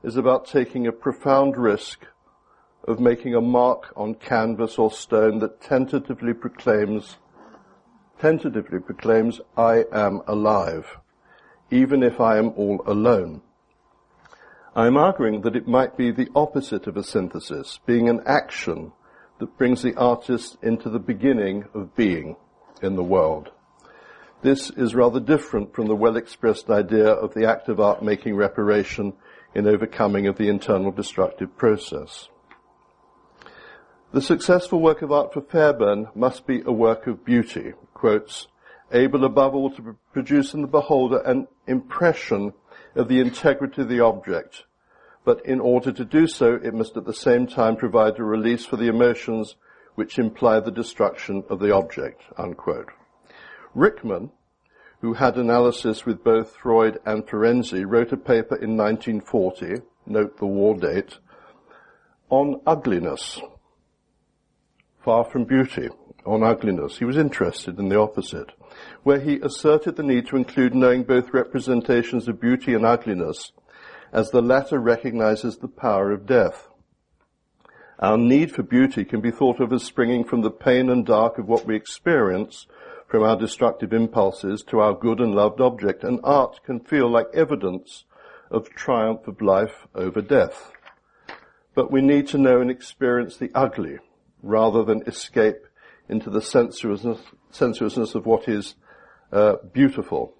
is about taking a profound risk of making a mark on canvas or stone that tentatively proclaims, tentatively proclaims, I am alive, even if I am all alone. I am arguing that it might be the opposite of a synthesis, being an action that brings the artist into the beginning of being in the world. This is rather different from the well-expressed idea of the act of art making reparation in overcoming of the internal destructive process. The successful work of art for Fairbairn must be a work of beauty, quotes, able above all to produce in the beholder an impression of the integrity of the object, but in order to do so, it must at the same time provide a release for the emotions which imply the destruction of the object, unquote. Rickman, who had analysis with both Freud and Ferenczi, wrote a paper in nineteen forty, note the war date, on ugliness, far from beauty, on ugliness. He was interested in the opposite, where he asserted the need to include knowing both representations of beauty and ugliness, as the latter recognizes the power of death. Our need for beauty can be thought of as springing from the pain and dark of what we experience, from our destructive impulses to our good and loved object, and art can feel like evidence of triumph of life over death. But we need to know and experience the ugly, rather than escape into the sensuousness, sensuousness of what is uh, beautiful.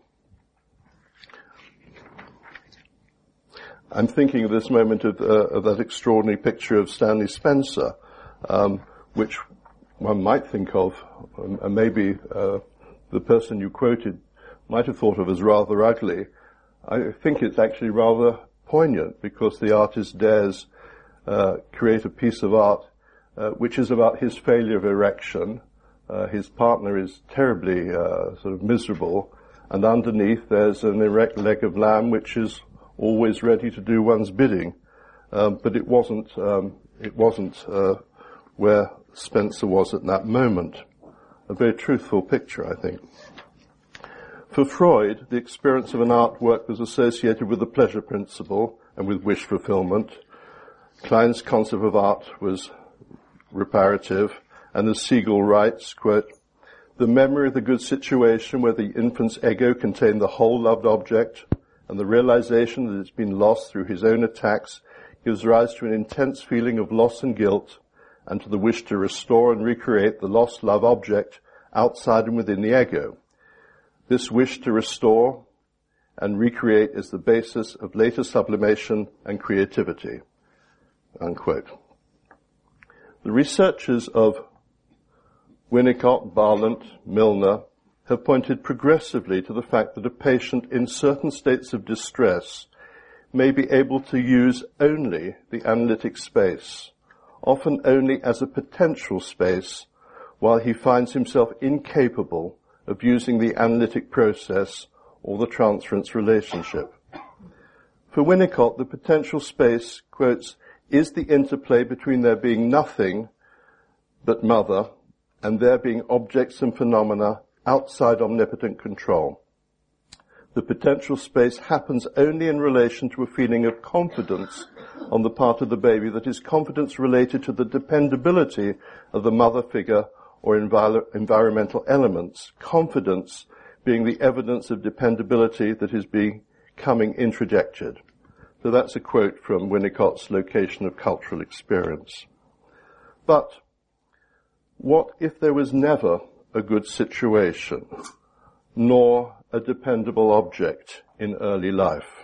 I'm thinking at this moment of, uh, of that extraordinary picture of Stanley Spencer, um, which one might think of, um, and maybe uh, the person you quoted might have thought of as rather ugly. I think it's actually rather poignant, because the artist dares uh, create a piece of art uh, which is about his failure of erection. Uh, his partner is terribly uh, sort of miserable, and underneath there's an erect leg of lamb which is always ready to do one's bidding. Um, but it wasn't, um, it wasn't uh, where Spencer was at that moment. A very truthful picture, I think. For Freud, the experience of an artwork was associated with the pleasure principle and with wish fulfillment. Klein's concept of art was reparative, and as Siegel writes, quote, the memory of the good situation where the infant's ego contained the whole loved object, and the realization that it's been lost through his own attacks gives rise to an intense feeling of loss and guilt, and to the wish to restore and recreate the lost love object outside and within the ego. This wish to restore and recreate is the basis of later sublimation and creativity, unquote. The researchers of Winnicott, Barlant, Milner have pointed progressively to the fact that a patient in certain states of distress may be able to use only the analytic space, often only as a potential space, while he finds himself incapable of using the analytic process or the transference relationship. For Winnicott, the potential space, quotes, is the interplay between there being nothing but mother and there being objects and phenomena outside omnipotent control. The potential space happens only in relation to a feeling of confidence on the part of the baby, that is confidence related to the dependability of the mother figure or envir- environmental elements, confidence being the evidence of dependability that is becoming introjected. So that's a quote from Winnicott's Location of Cultural Experience. But what if there was never a good situation, nor a dependable object in early life?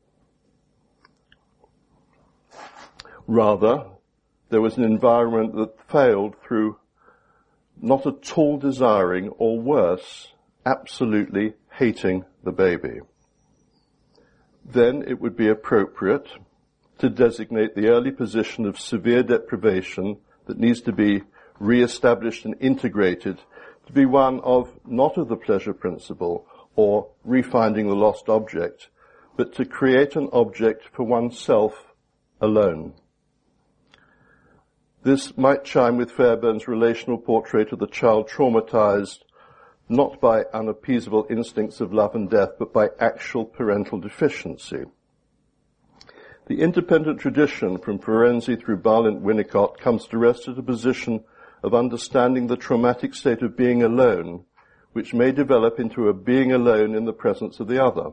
Rather, there was an environment that failed through not at all desiring, or worse, absolutely hating the baby. Then it would be appropriate to designate the early position of severe deprivation that needs to be re-established and integrated to be one of, not of the pleasure principle or refinding the lost object, but to create an object for oneself alone. This might chime with Fairbairn's relational portrait of the child traumatized not by unappeasable instincts of love and death, but by actual parental deficiency. The independent tradition from Ferenczi through Barlint-Winnicott comes to rest at a position of understanding the traumatic state of being alone, which may develop into a being alone in the presence of the other.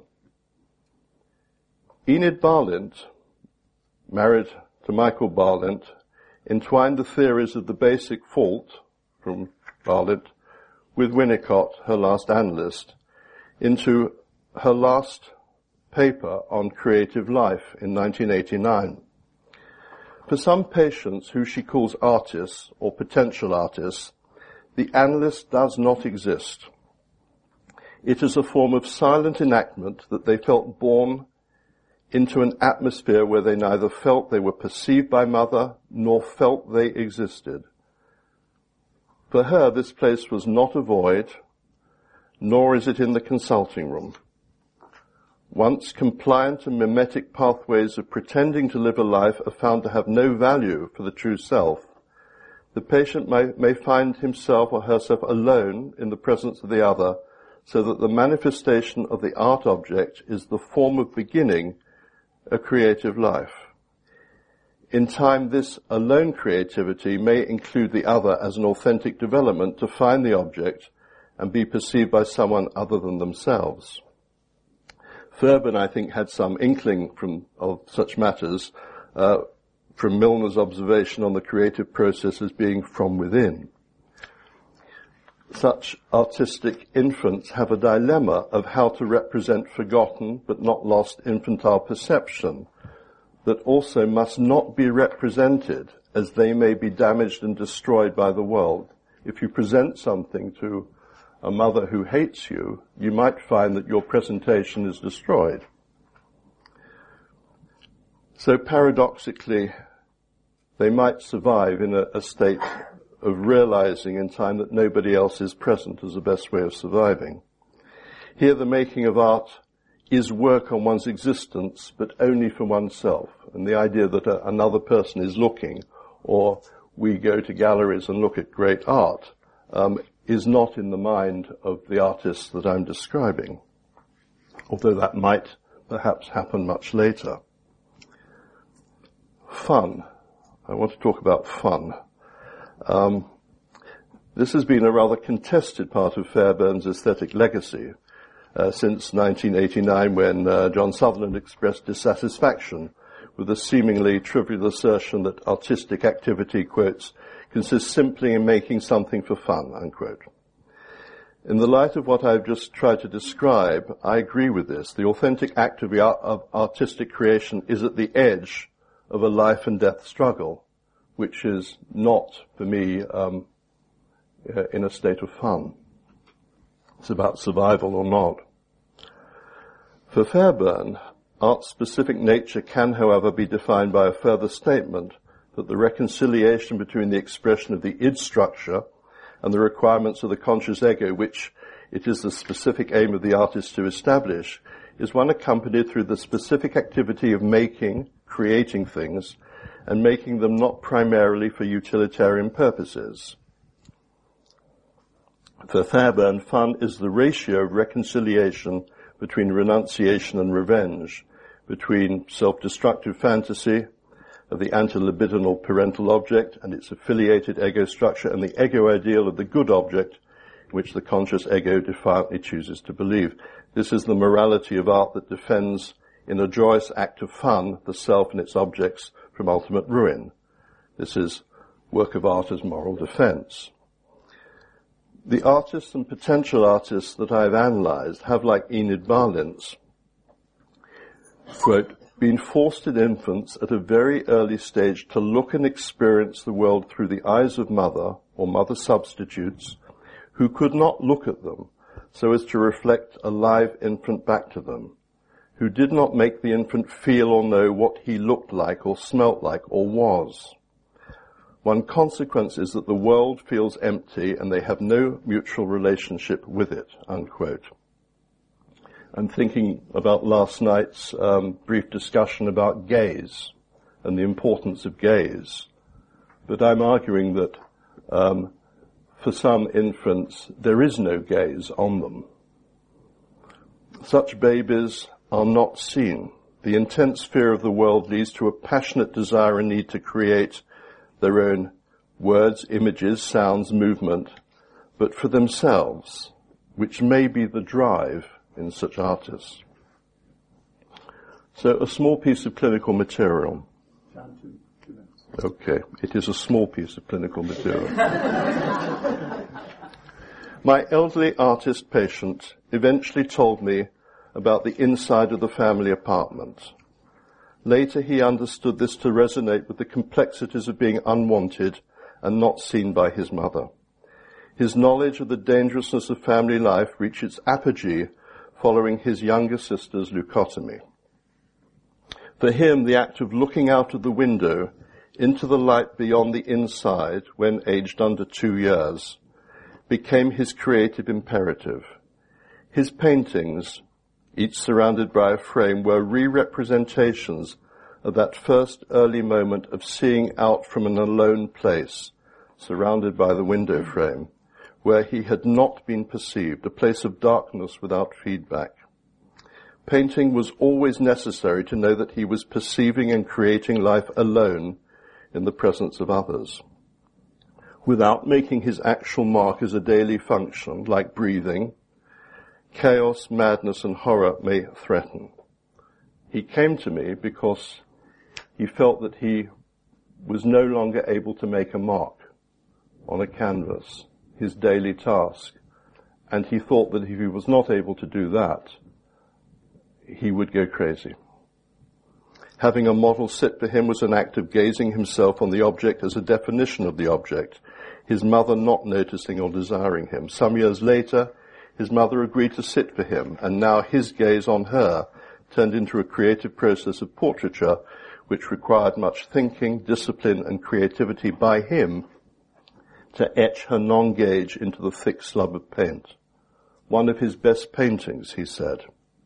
Enid Barlint, married to Michael Barlint, entwined the theories of the basic fault from Barlint with Winnicott, her last analyst, into her last paper on creative life in nineteen eighty-nine. For some patients who she calls artists or potential artists, the analyst does not exist. It is a form of silent enactment that they felt born into an atmosphere where they neither felt they were perceived by mother nor felt they existed. For her, this place was not a void, nor is it in the consulting room. Once compliant and mimetic pathways of pretending to live a life are found to have no value for the true self, the patient may, may find himself or herself alone in the presence of the other, so that the manifestation of the art object is the form of beginning a creative life. In time, this alone creativity may include the other as an authentic development to find the object and be perceived by someone other than themselves. Fairbairn, I think, had some inkling from, of such matters uh, from Milner's observation on the creative process as being from within. Such artistic infants have a dilemma of how to represent forgotten but not lost infantile perception that also must not be represented, as they may be damaged and destroyed by the world. If you present something to a mother who hates you, you might find that your presentation is destroyed. So paradoxically, they might survive in a, a state of realizing in time that nobody else is present as the best way of surviving. Here the making of art is work on one's existence, but only for oneself. And the idea that a, another person is looking, or we go to galleries and look at great art, um, is not in the mind of the artist that I'm describing, although that might perhaps happen much later. Fun. I want to talk about fun. Um, this has been a rather contested part of Fairbairn's aesthetic legacy uh, since nineteen eighty-nine, when uh, John Sutherland expressed dissatisfaction with the seemingly trivial assertion that artistic activity, quotes, consists simply in making something for fun, unquote. In the light of what I've just tried to describe, I agree with this. The authentic act of, of artistic creation is at the edge of a life and death struggle, which is not, for me, um, uh, in a state of fun. It's about survival or not. For Fairbairn, art's specific nature can, however, be defined by a further statement that the reconciliation between the expression of the id structure and the requirements of the conscious ego, which it is the specific aim of the artist to establish, is one accompanied through the specific activity of making, creating things, and making them not primarily for utilitarian purposes. For Fairbairn, fun is the ratio of reconciliation between renunciation and revenge, between self-destructive fantasy of the antilibidinal parental object and its affiliated ego structure, and the ego ideal of the good object in which the conscious ego defiantly chooses to believe. This is the morality of art that defends, in a joyous act of fun, the self and its objects from ultimate ruin. This is work of art as moral defense. The artists and potential artists that I've analyzed have, like Enid Barlint's, quote, been forced in infants at a very early stage to look and experience the world through the eyes of mother or mother substitutes who could not look at them so as to reflect a live infant back to them, who did not make the infant feel or know what he looked like or smelt like or was. One consequence is that the world feels empty and they have no mutual relationship with it, unquote. I'm thinking about last night's um, brief discussion about gaze and the importance of gaze. But I'm arguing that um, for some infants, there is no gaze on them. Such babies are not seen. The intense fear of the world leads to a passionate desire and need to create their own words, images, sounds, movement, but for themselves, which may be the drive in such artists. So a small piece of clinical material. Okay, it is a small piece of clinical material. My elderly artist patient eventually told me about the inside of the family apartment. Later he understood this to resonate with the complexities of being unwanted and not seen by his mother. His knowledge of the dangerousness of family life reached its apogee following his younger sister's leucotomy. For him, the act of looking out of the window into the light beyond the inside, when aged under two years, became his creative imperative. His paintings, each surrounded by a frame, were re-representations of that first early moment of seeing out from an alone place, surrounded by the window frame, where he had not been perceived, a place of darkness without feedback. Painting was always necessary to know that he was perceiving and creating life alone in the presence of others. Without making his actual mark as a daily function, like breathing, chaos, madness, and horror may threaten. He came to me because he felt that he was no longer able to make a mark on a canvas, his daily task, and he thought that if he was not able to do that, he would go crazy. Having a model sit for him was an act of gazing himself on the object as a definition of the object, his mother not noticing or desiring him. Some years later, his mother agreed to sit for him, and now his gaze on her turned into a creative process of portraiture which required much thinking, discipline, and creativity by him to etch her non-gaze into the thick slab of paint. One of his best paintings, he said.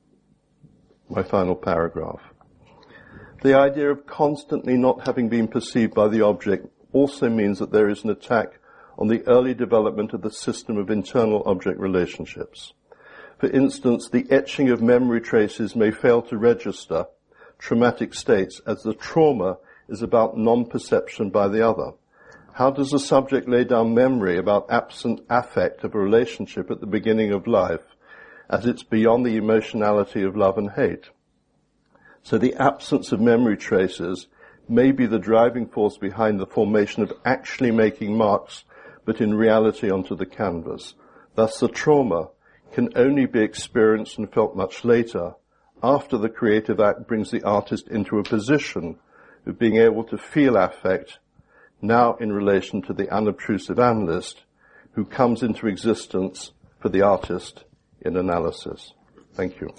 My final paragraph. The idea of constantly not having been perceived by the object also means that there is an attack on the early development of the system of internal object relationships. For instance, the etching of memory traces may fail to register traumatic states, as the trauma is about non-perception by the other. How does the subject lay down memory about absent affect of a relationship at the beginning of life, as it's beyond the emotionality of love and hate? So the absence of memory traces may be the driving force behind the formation of actually making marks, but in reality onto the canvas. Thus the trauma can only be experienced and felt much later, after the creative act brings the artist into a position of being able to feel affect, now in relation to the unobtrusive analyst, who comes into existence for the artist in analysis. Thank you.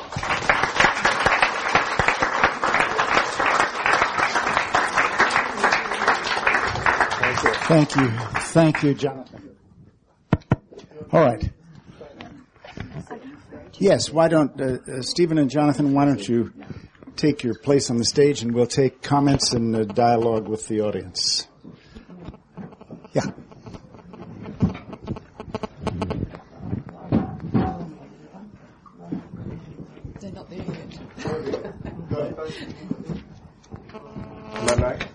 Thank you. Thank you, Jonathan. All right. Yes, why don't, uh, uh, Stephen and Jonathan, why don't you take your place on the stage and we'll take comments and uh, dialogue with the audience. Yeah. They're not there yet. Am I back?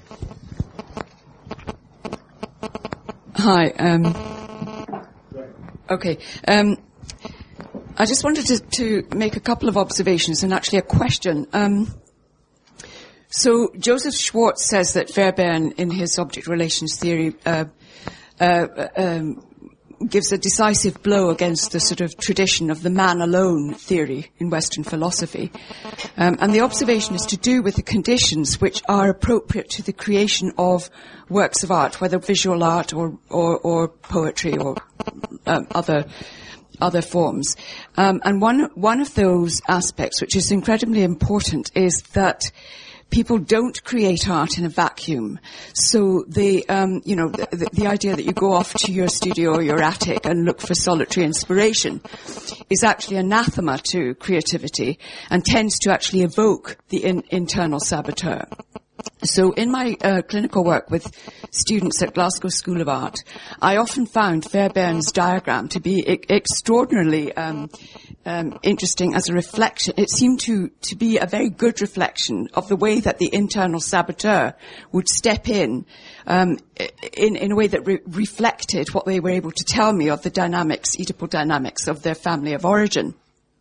Hi. Um, okay. Um, I just wanted to, to make a couple of observations and actually a question. Um, so Joseph Schwartz says that Fairbairn, in his object relations theory, uh, uh, um, gives a decisive blow against the sort of tradition of the man alone theory in Western philosophy. Um, and the observation is to do with the conditions which are appropriate to the creation of works of art, whether visual art or, or, or poetry or um, other other forms. Um, and one one of those aspects, which is incredibly important, is that people don't create art in a vacuum. So the, um, you know, the, the idea that you go off to your studio or your attic and look for solitary inspiration is actually anathema to creativity and tends to actually evoke the in, internal saboteur. So in my uh, clinical work with students at Glasgow School of Art, I often found Fairbairn's diagram to be e- extraordinarily um, um, interesting as a reflection. It seemed to, to be a very good reflection of the way that the internal saboteur would step in um, in, in a way that re- reflected what they were able to tell me of the dynamics, Oedipal dynamics of their family of origin.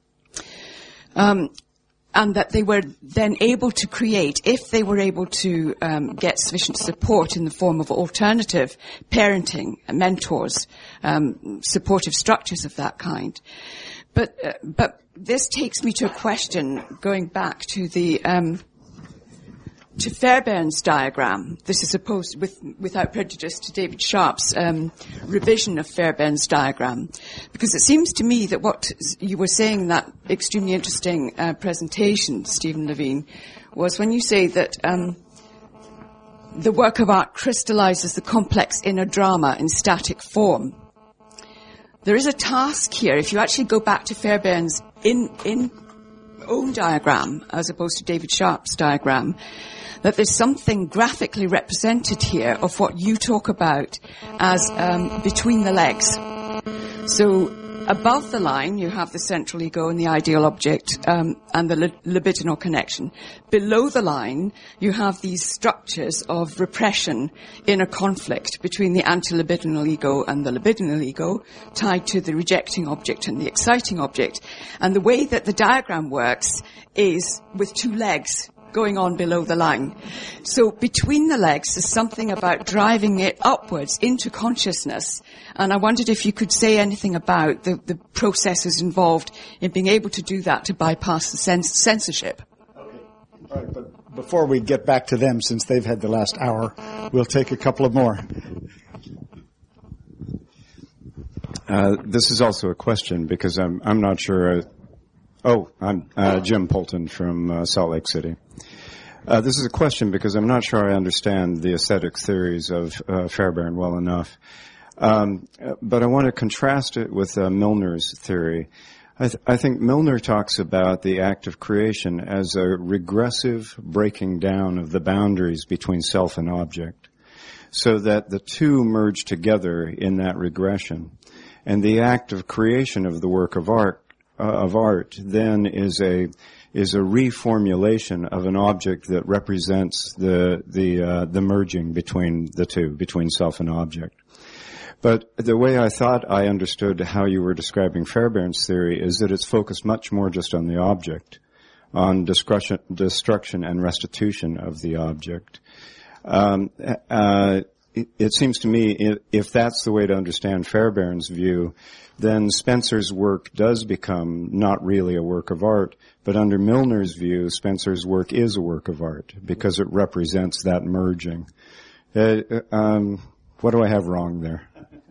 Um, and that they were then able to create, if they were able to um, get sufficient support in the form of alternative parenting, mentors, um, supportive structures of that kind. But uh, but this takes me to a question going back to the um, to Fairbairn's diagram. This is opposed, with, without prejudice, to David Sharp's um, revision of Fairbairn's diagram, because it seems to me that what you were saying in that extremely interesting uh, presentation, Stephen Levine, was when you say that um, the work of art crystallizes the complex inner drama in static form. There is a task here, if you actually go back to Fairbairn's in, in own diagram, as opposed to David Sharp's diagram, that there's something graphically represented here of what you talk about as um, between the legs. So above the line, you have the central ego and the ideal object um, and the li- libidinal connection. Below the line, you have these structures of repression in a conflict between the anti-libidinal ego and the libidinal ego, tied to the rejecting object and the exciting object. And the way that the diagram works is with two legs going on below the line. So between the legs is something about driving it upwards into consciousness. And I wondered if you could say anything about the, the processes involved in being able to do that to bypass the cens- censorship. Okay. All right, but before we get back to them, since they've had the last hour, we'll take a couple of more. Uh, this is also a question because I'm I'm not sure. Uh, oh, I'm uh, Jim Polton from uh, Salt Lake City. Uh, this is a question because I'm not sure I understand the aesthetic theories of uh, Fairbairn well enough. Um, but I want to contrast it with uh, Milner's theory. I, th- I think Milner talks about the act of creation as a regressive breaking down of the boundaries between self and object, so that the two merge together in that regression. And the act of creation of the work of art, uh, of art then is a is a reformulation of an object that represents the the uh, the merging between the two, between self and object. But the way I thought I understood how you were describing Fairbairn's theory is that it's focused much more just on the object, on destruction, destruction and restitution of the object. Um, uh, it, it seems to me if, if that's the way to understand Fairbairn's view, then Spencer's work does become not really a work of art, but under Milner's view, Spencer's work is a work of art because it represents that merging. Uh, um, what do I have wrong there?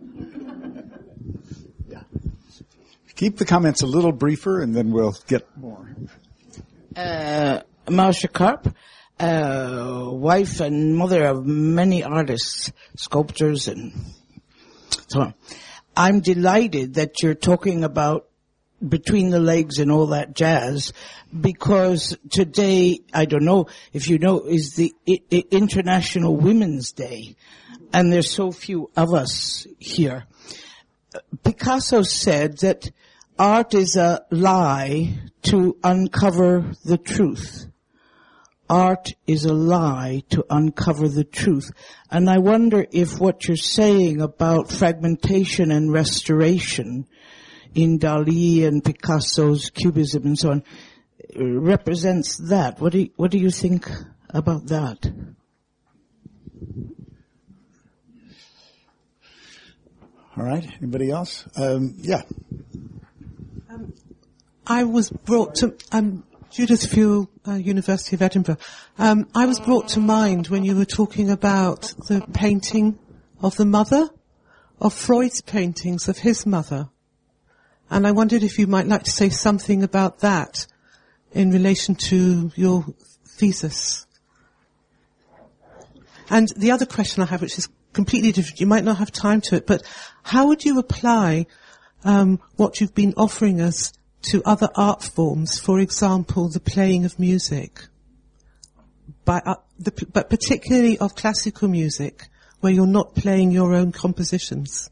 Yeah. Keep the comments a little briefer, and then we'll get more. Uh, Marcia Karp, uh, wife and mother of many artists, sculptors, and so on. I'm delighted that you're talking about between the legs and all that jazz, because today, I don't know if you know, is the I- I International Women's Day, and there's so few of us here. Picasso said that art is a lie to uncover the truth. Art is a lie to uncover the truth. And I wonder if what you're saying about fragmentation and restoration in Dali and Picasso's Cubism and so on represents that. What do you, what do you think about that? All right. Anybody else? Um, yeah. Um, I was brought to um, Judith Fuel, uh, University of Edinburgh. Um, I was brought to mind when you were talking about the painting of the mother, of Freud's paintings of his mother. And I wondered if you might like to say something about that in relation to your thesis. And the other question I have, which is completely different, you might not have time to it, but how would you apply um, what you've been offering us to other art forms, for example, the playing of music? by, uh, the, but particularly of classical music, where you're not playing your own compositions?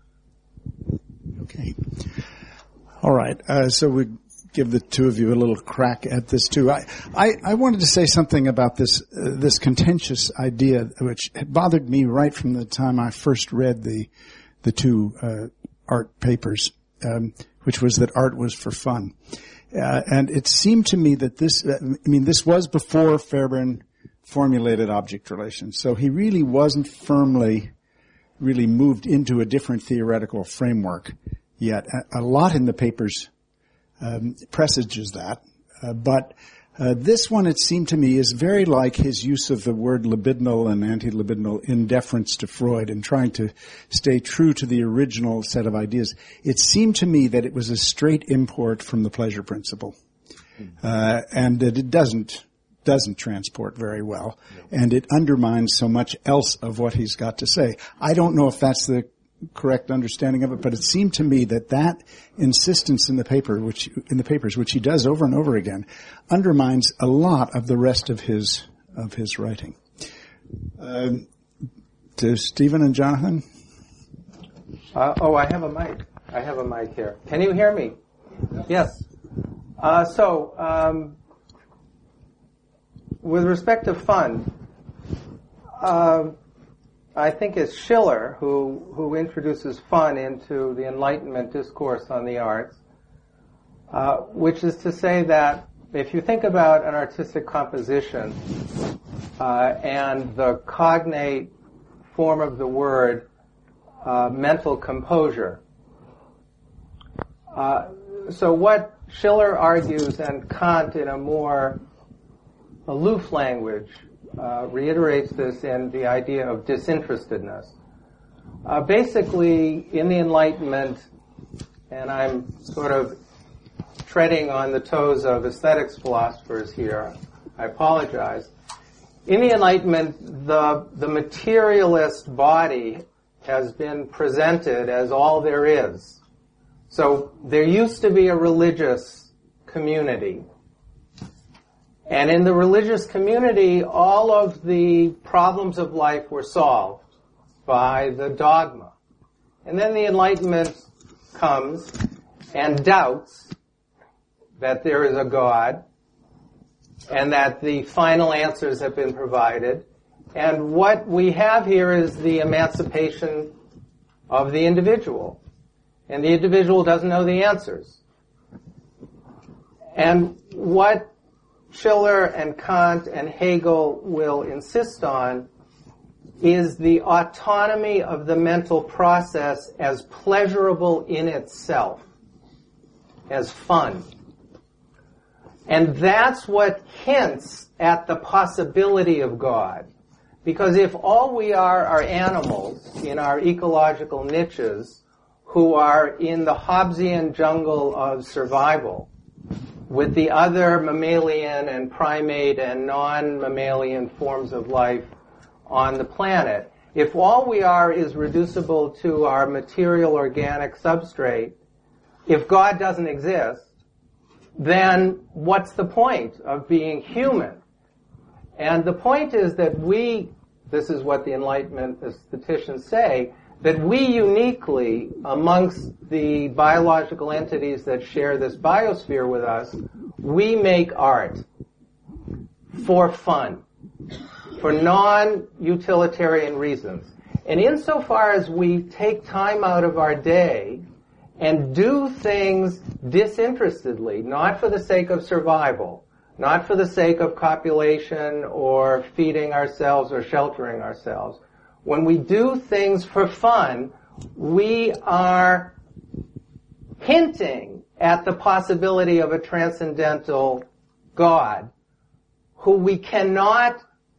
Okay. All right. Uh, so we give the two of you a little crack at this too. I, I, I wanted to say something about this uh, this contentious idea, which had bothered me right from the time I first read the the two uh, art papers, um, which was that art was for fun. Uh, and it seemed to me that this, uh, I mean, this was before Fairbairn formulated object relations, so he really wasn't firmly really moved into a different theoretical framework yet. A, a lot in the papers um, presages that, uh, but uh, this one, it seemed to me, is very like his use of the word libidinal and anti-libidinal in deference to Freud and trying to stay true to the original set of ideas. It seemed to me that it was a straight import from the pleasure principle, uh, and that it doesn't doesn't transport very well, and it undermines so much else of what he's got to say. I don't know if that's the correct understanding of it, but it seemed to me that that insistence in the paper, which in the papers, which he does over and over again, undermines a lot of the rest of his of his writing. Uh, to Stephen and Jonathan. Uh, oh, I have a mic. I have a mic here. Can you hear me? Yes. Uh, so, um, with respect to fun, uh, I think it's Schiller who, who introduces fun into the Enlightenment discourse on the arts, uh, which is to say that if you think about an artistic composition uh, and the cognate form of the word uh, mental composure, uh, so what Schiller argues, and Kant in a more aloof language Uh, reiterates this in the idea of disinterestedness. Uh, basically, in the Enlightenment, and I'm sort of treading on the toes of aesthetics philosophers here, I apologize. In the Enlightenment, the, the materialist body has been presented as all there is. So there used to be a religious community. And in the religious community, all of the problems of life were solved by the dogma. And then the Enlightenment comes and doubts that there is a God and that the final answers have been provided. And what we have here is the emancipation of the individual. And the individual doesn't know the answers. And what Schiller and Kant and Hegel will insist on is the autonomy of the mental process as pleasurable in itself, as fun. And that's what hints at the possibility of God. Because if all we are are animals in our ecological niches who are in the Hobbesian jungle of survival, with the other mammalian and primate and non-mammalian forms of life on the planet, if all we are is reducible to our material organic substrate, if God doesn't exist, then what's the point of being human? And the point is that we, this is what the Enlightenment aestheticians say, that we uniquely, amongst the biological entities that share this biosphere with us, we make art for fun, for non-utilitarian reasons. And insofar as we take time out of our day and do things disinterestedly, not for the sake of survival, not for the sake of copulation or feeding ourselves or sheltering ourselves, when we do things for fun, we are hinting at the possibility of a transcendental God who we cannot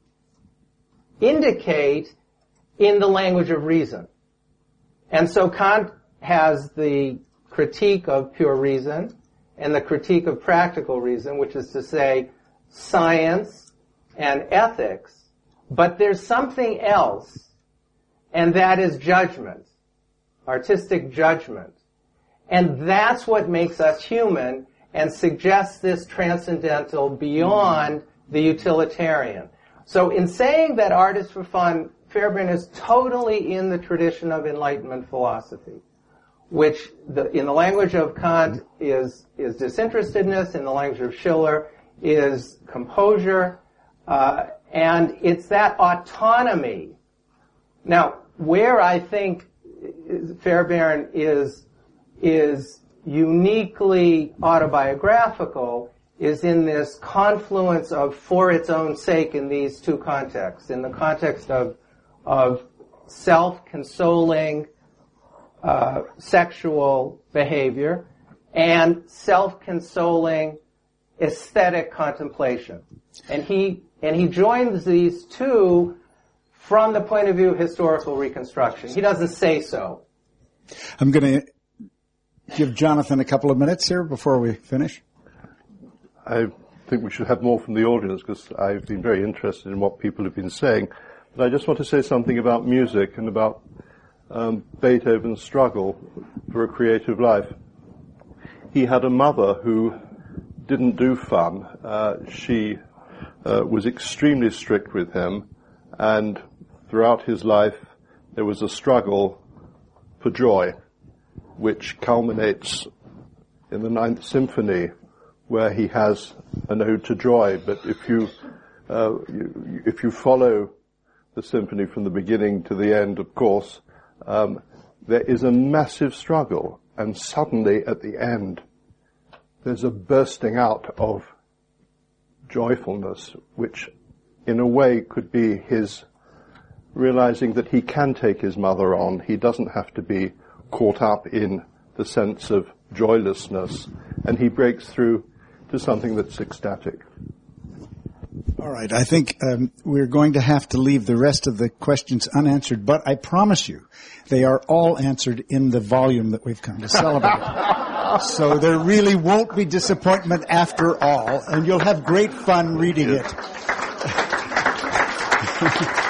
indicate in the language of reason. And so Kant has the critique of pure reason and the critique of practical reason, which is to say science and ethics, but there's something else. And that is judgment, artistic judgment. And that's what makes us human and suggests this transcendental beyond the utilitarian. So in saying that art is for fun, Fairbairn is totally in the tradition of Enlightenment philosophy, which the, in the language of Kant is, is disinterestedness, in the language of Schiller is composure, uh, and it's that autonomy. Now, where I think Fairbairn is, is uniquely autobiographical is in this confluence of for its own sake in these two contexts, in the context of, of self-consoling uh, sexual behavior and self-consoling aesthetic contemplation. And he, and he joins these two from the point of view of historical reconstruction. He doesn't say so. I'm going to give Jonathan a couple of minutes here before we finish. I think we should have more from the audience because I've been very interested in what people have been saying. But I just want to say something about music and about um, Beethoven's struggle for a creative life. He had a mother who didn't do fun. Uh, she uh, was extremely strict with him, and throughout his life there was a struggle for joy, which culminates in the Ninth Symphony, where he has an ode to joy. But if you, uh, you if you follow the symphony from the beginning to the end, of course, um, there is a massive struggle, and suddenly at the end, there's a bursting out of joyfulness, which in a way could be his realizing that he can take his mother on. He doesn't have to be caught up in the sense of joylessness, and he breaks through to something that's ecstatic. All right, I think um, we're going to have to leave the rest of the questions unanswered, but I promise you they are all answered in the volume that we've come to celebrate. So there really won't be disappointment after all, and you'll have great fun reading it.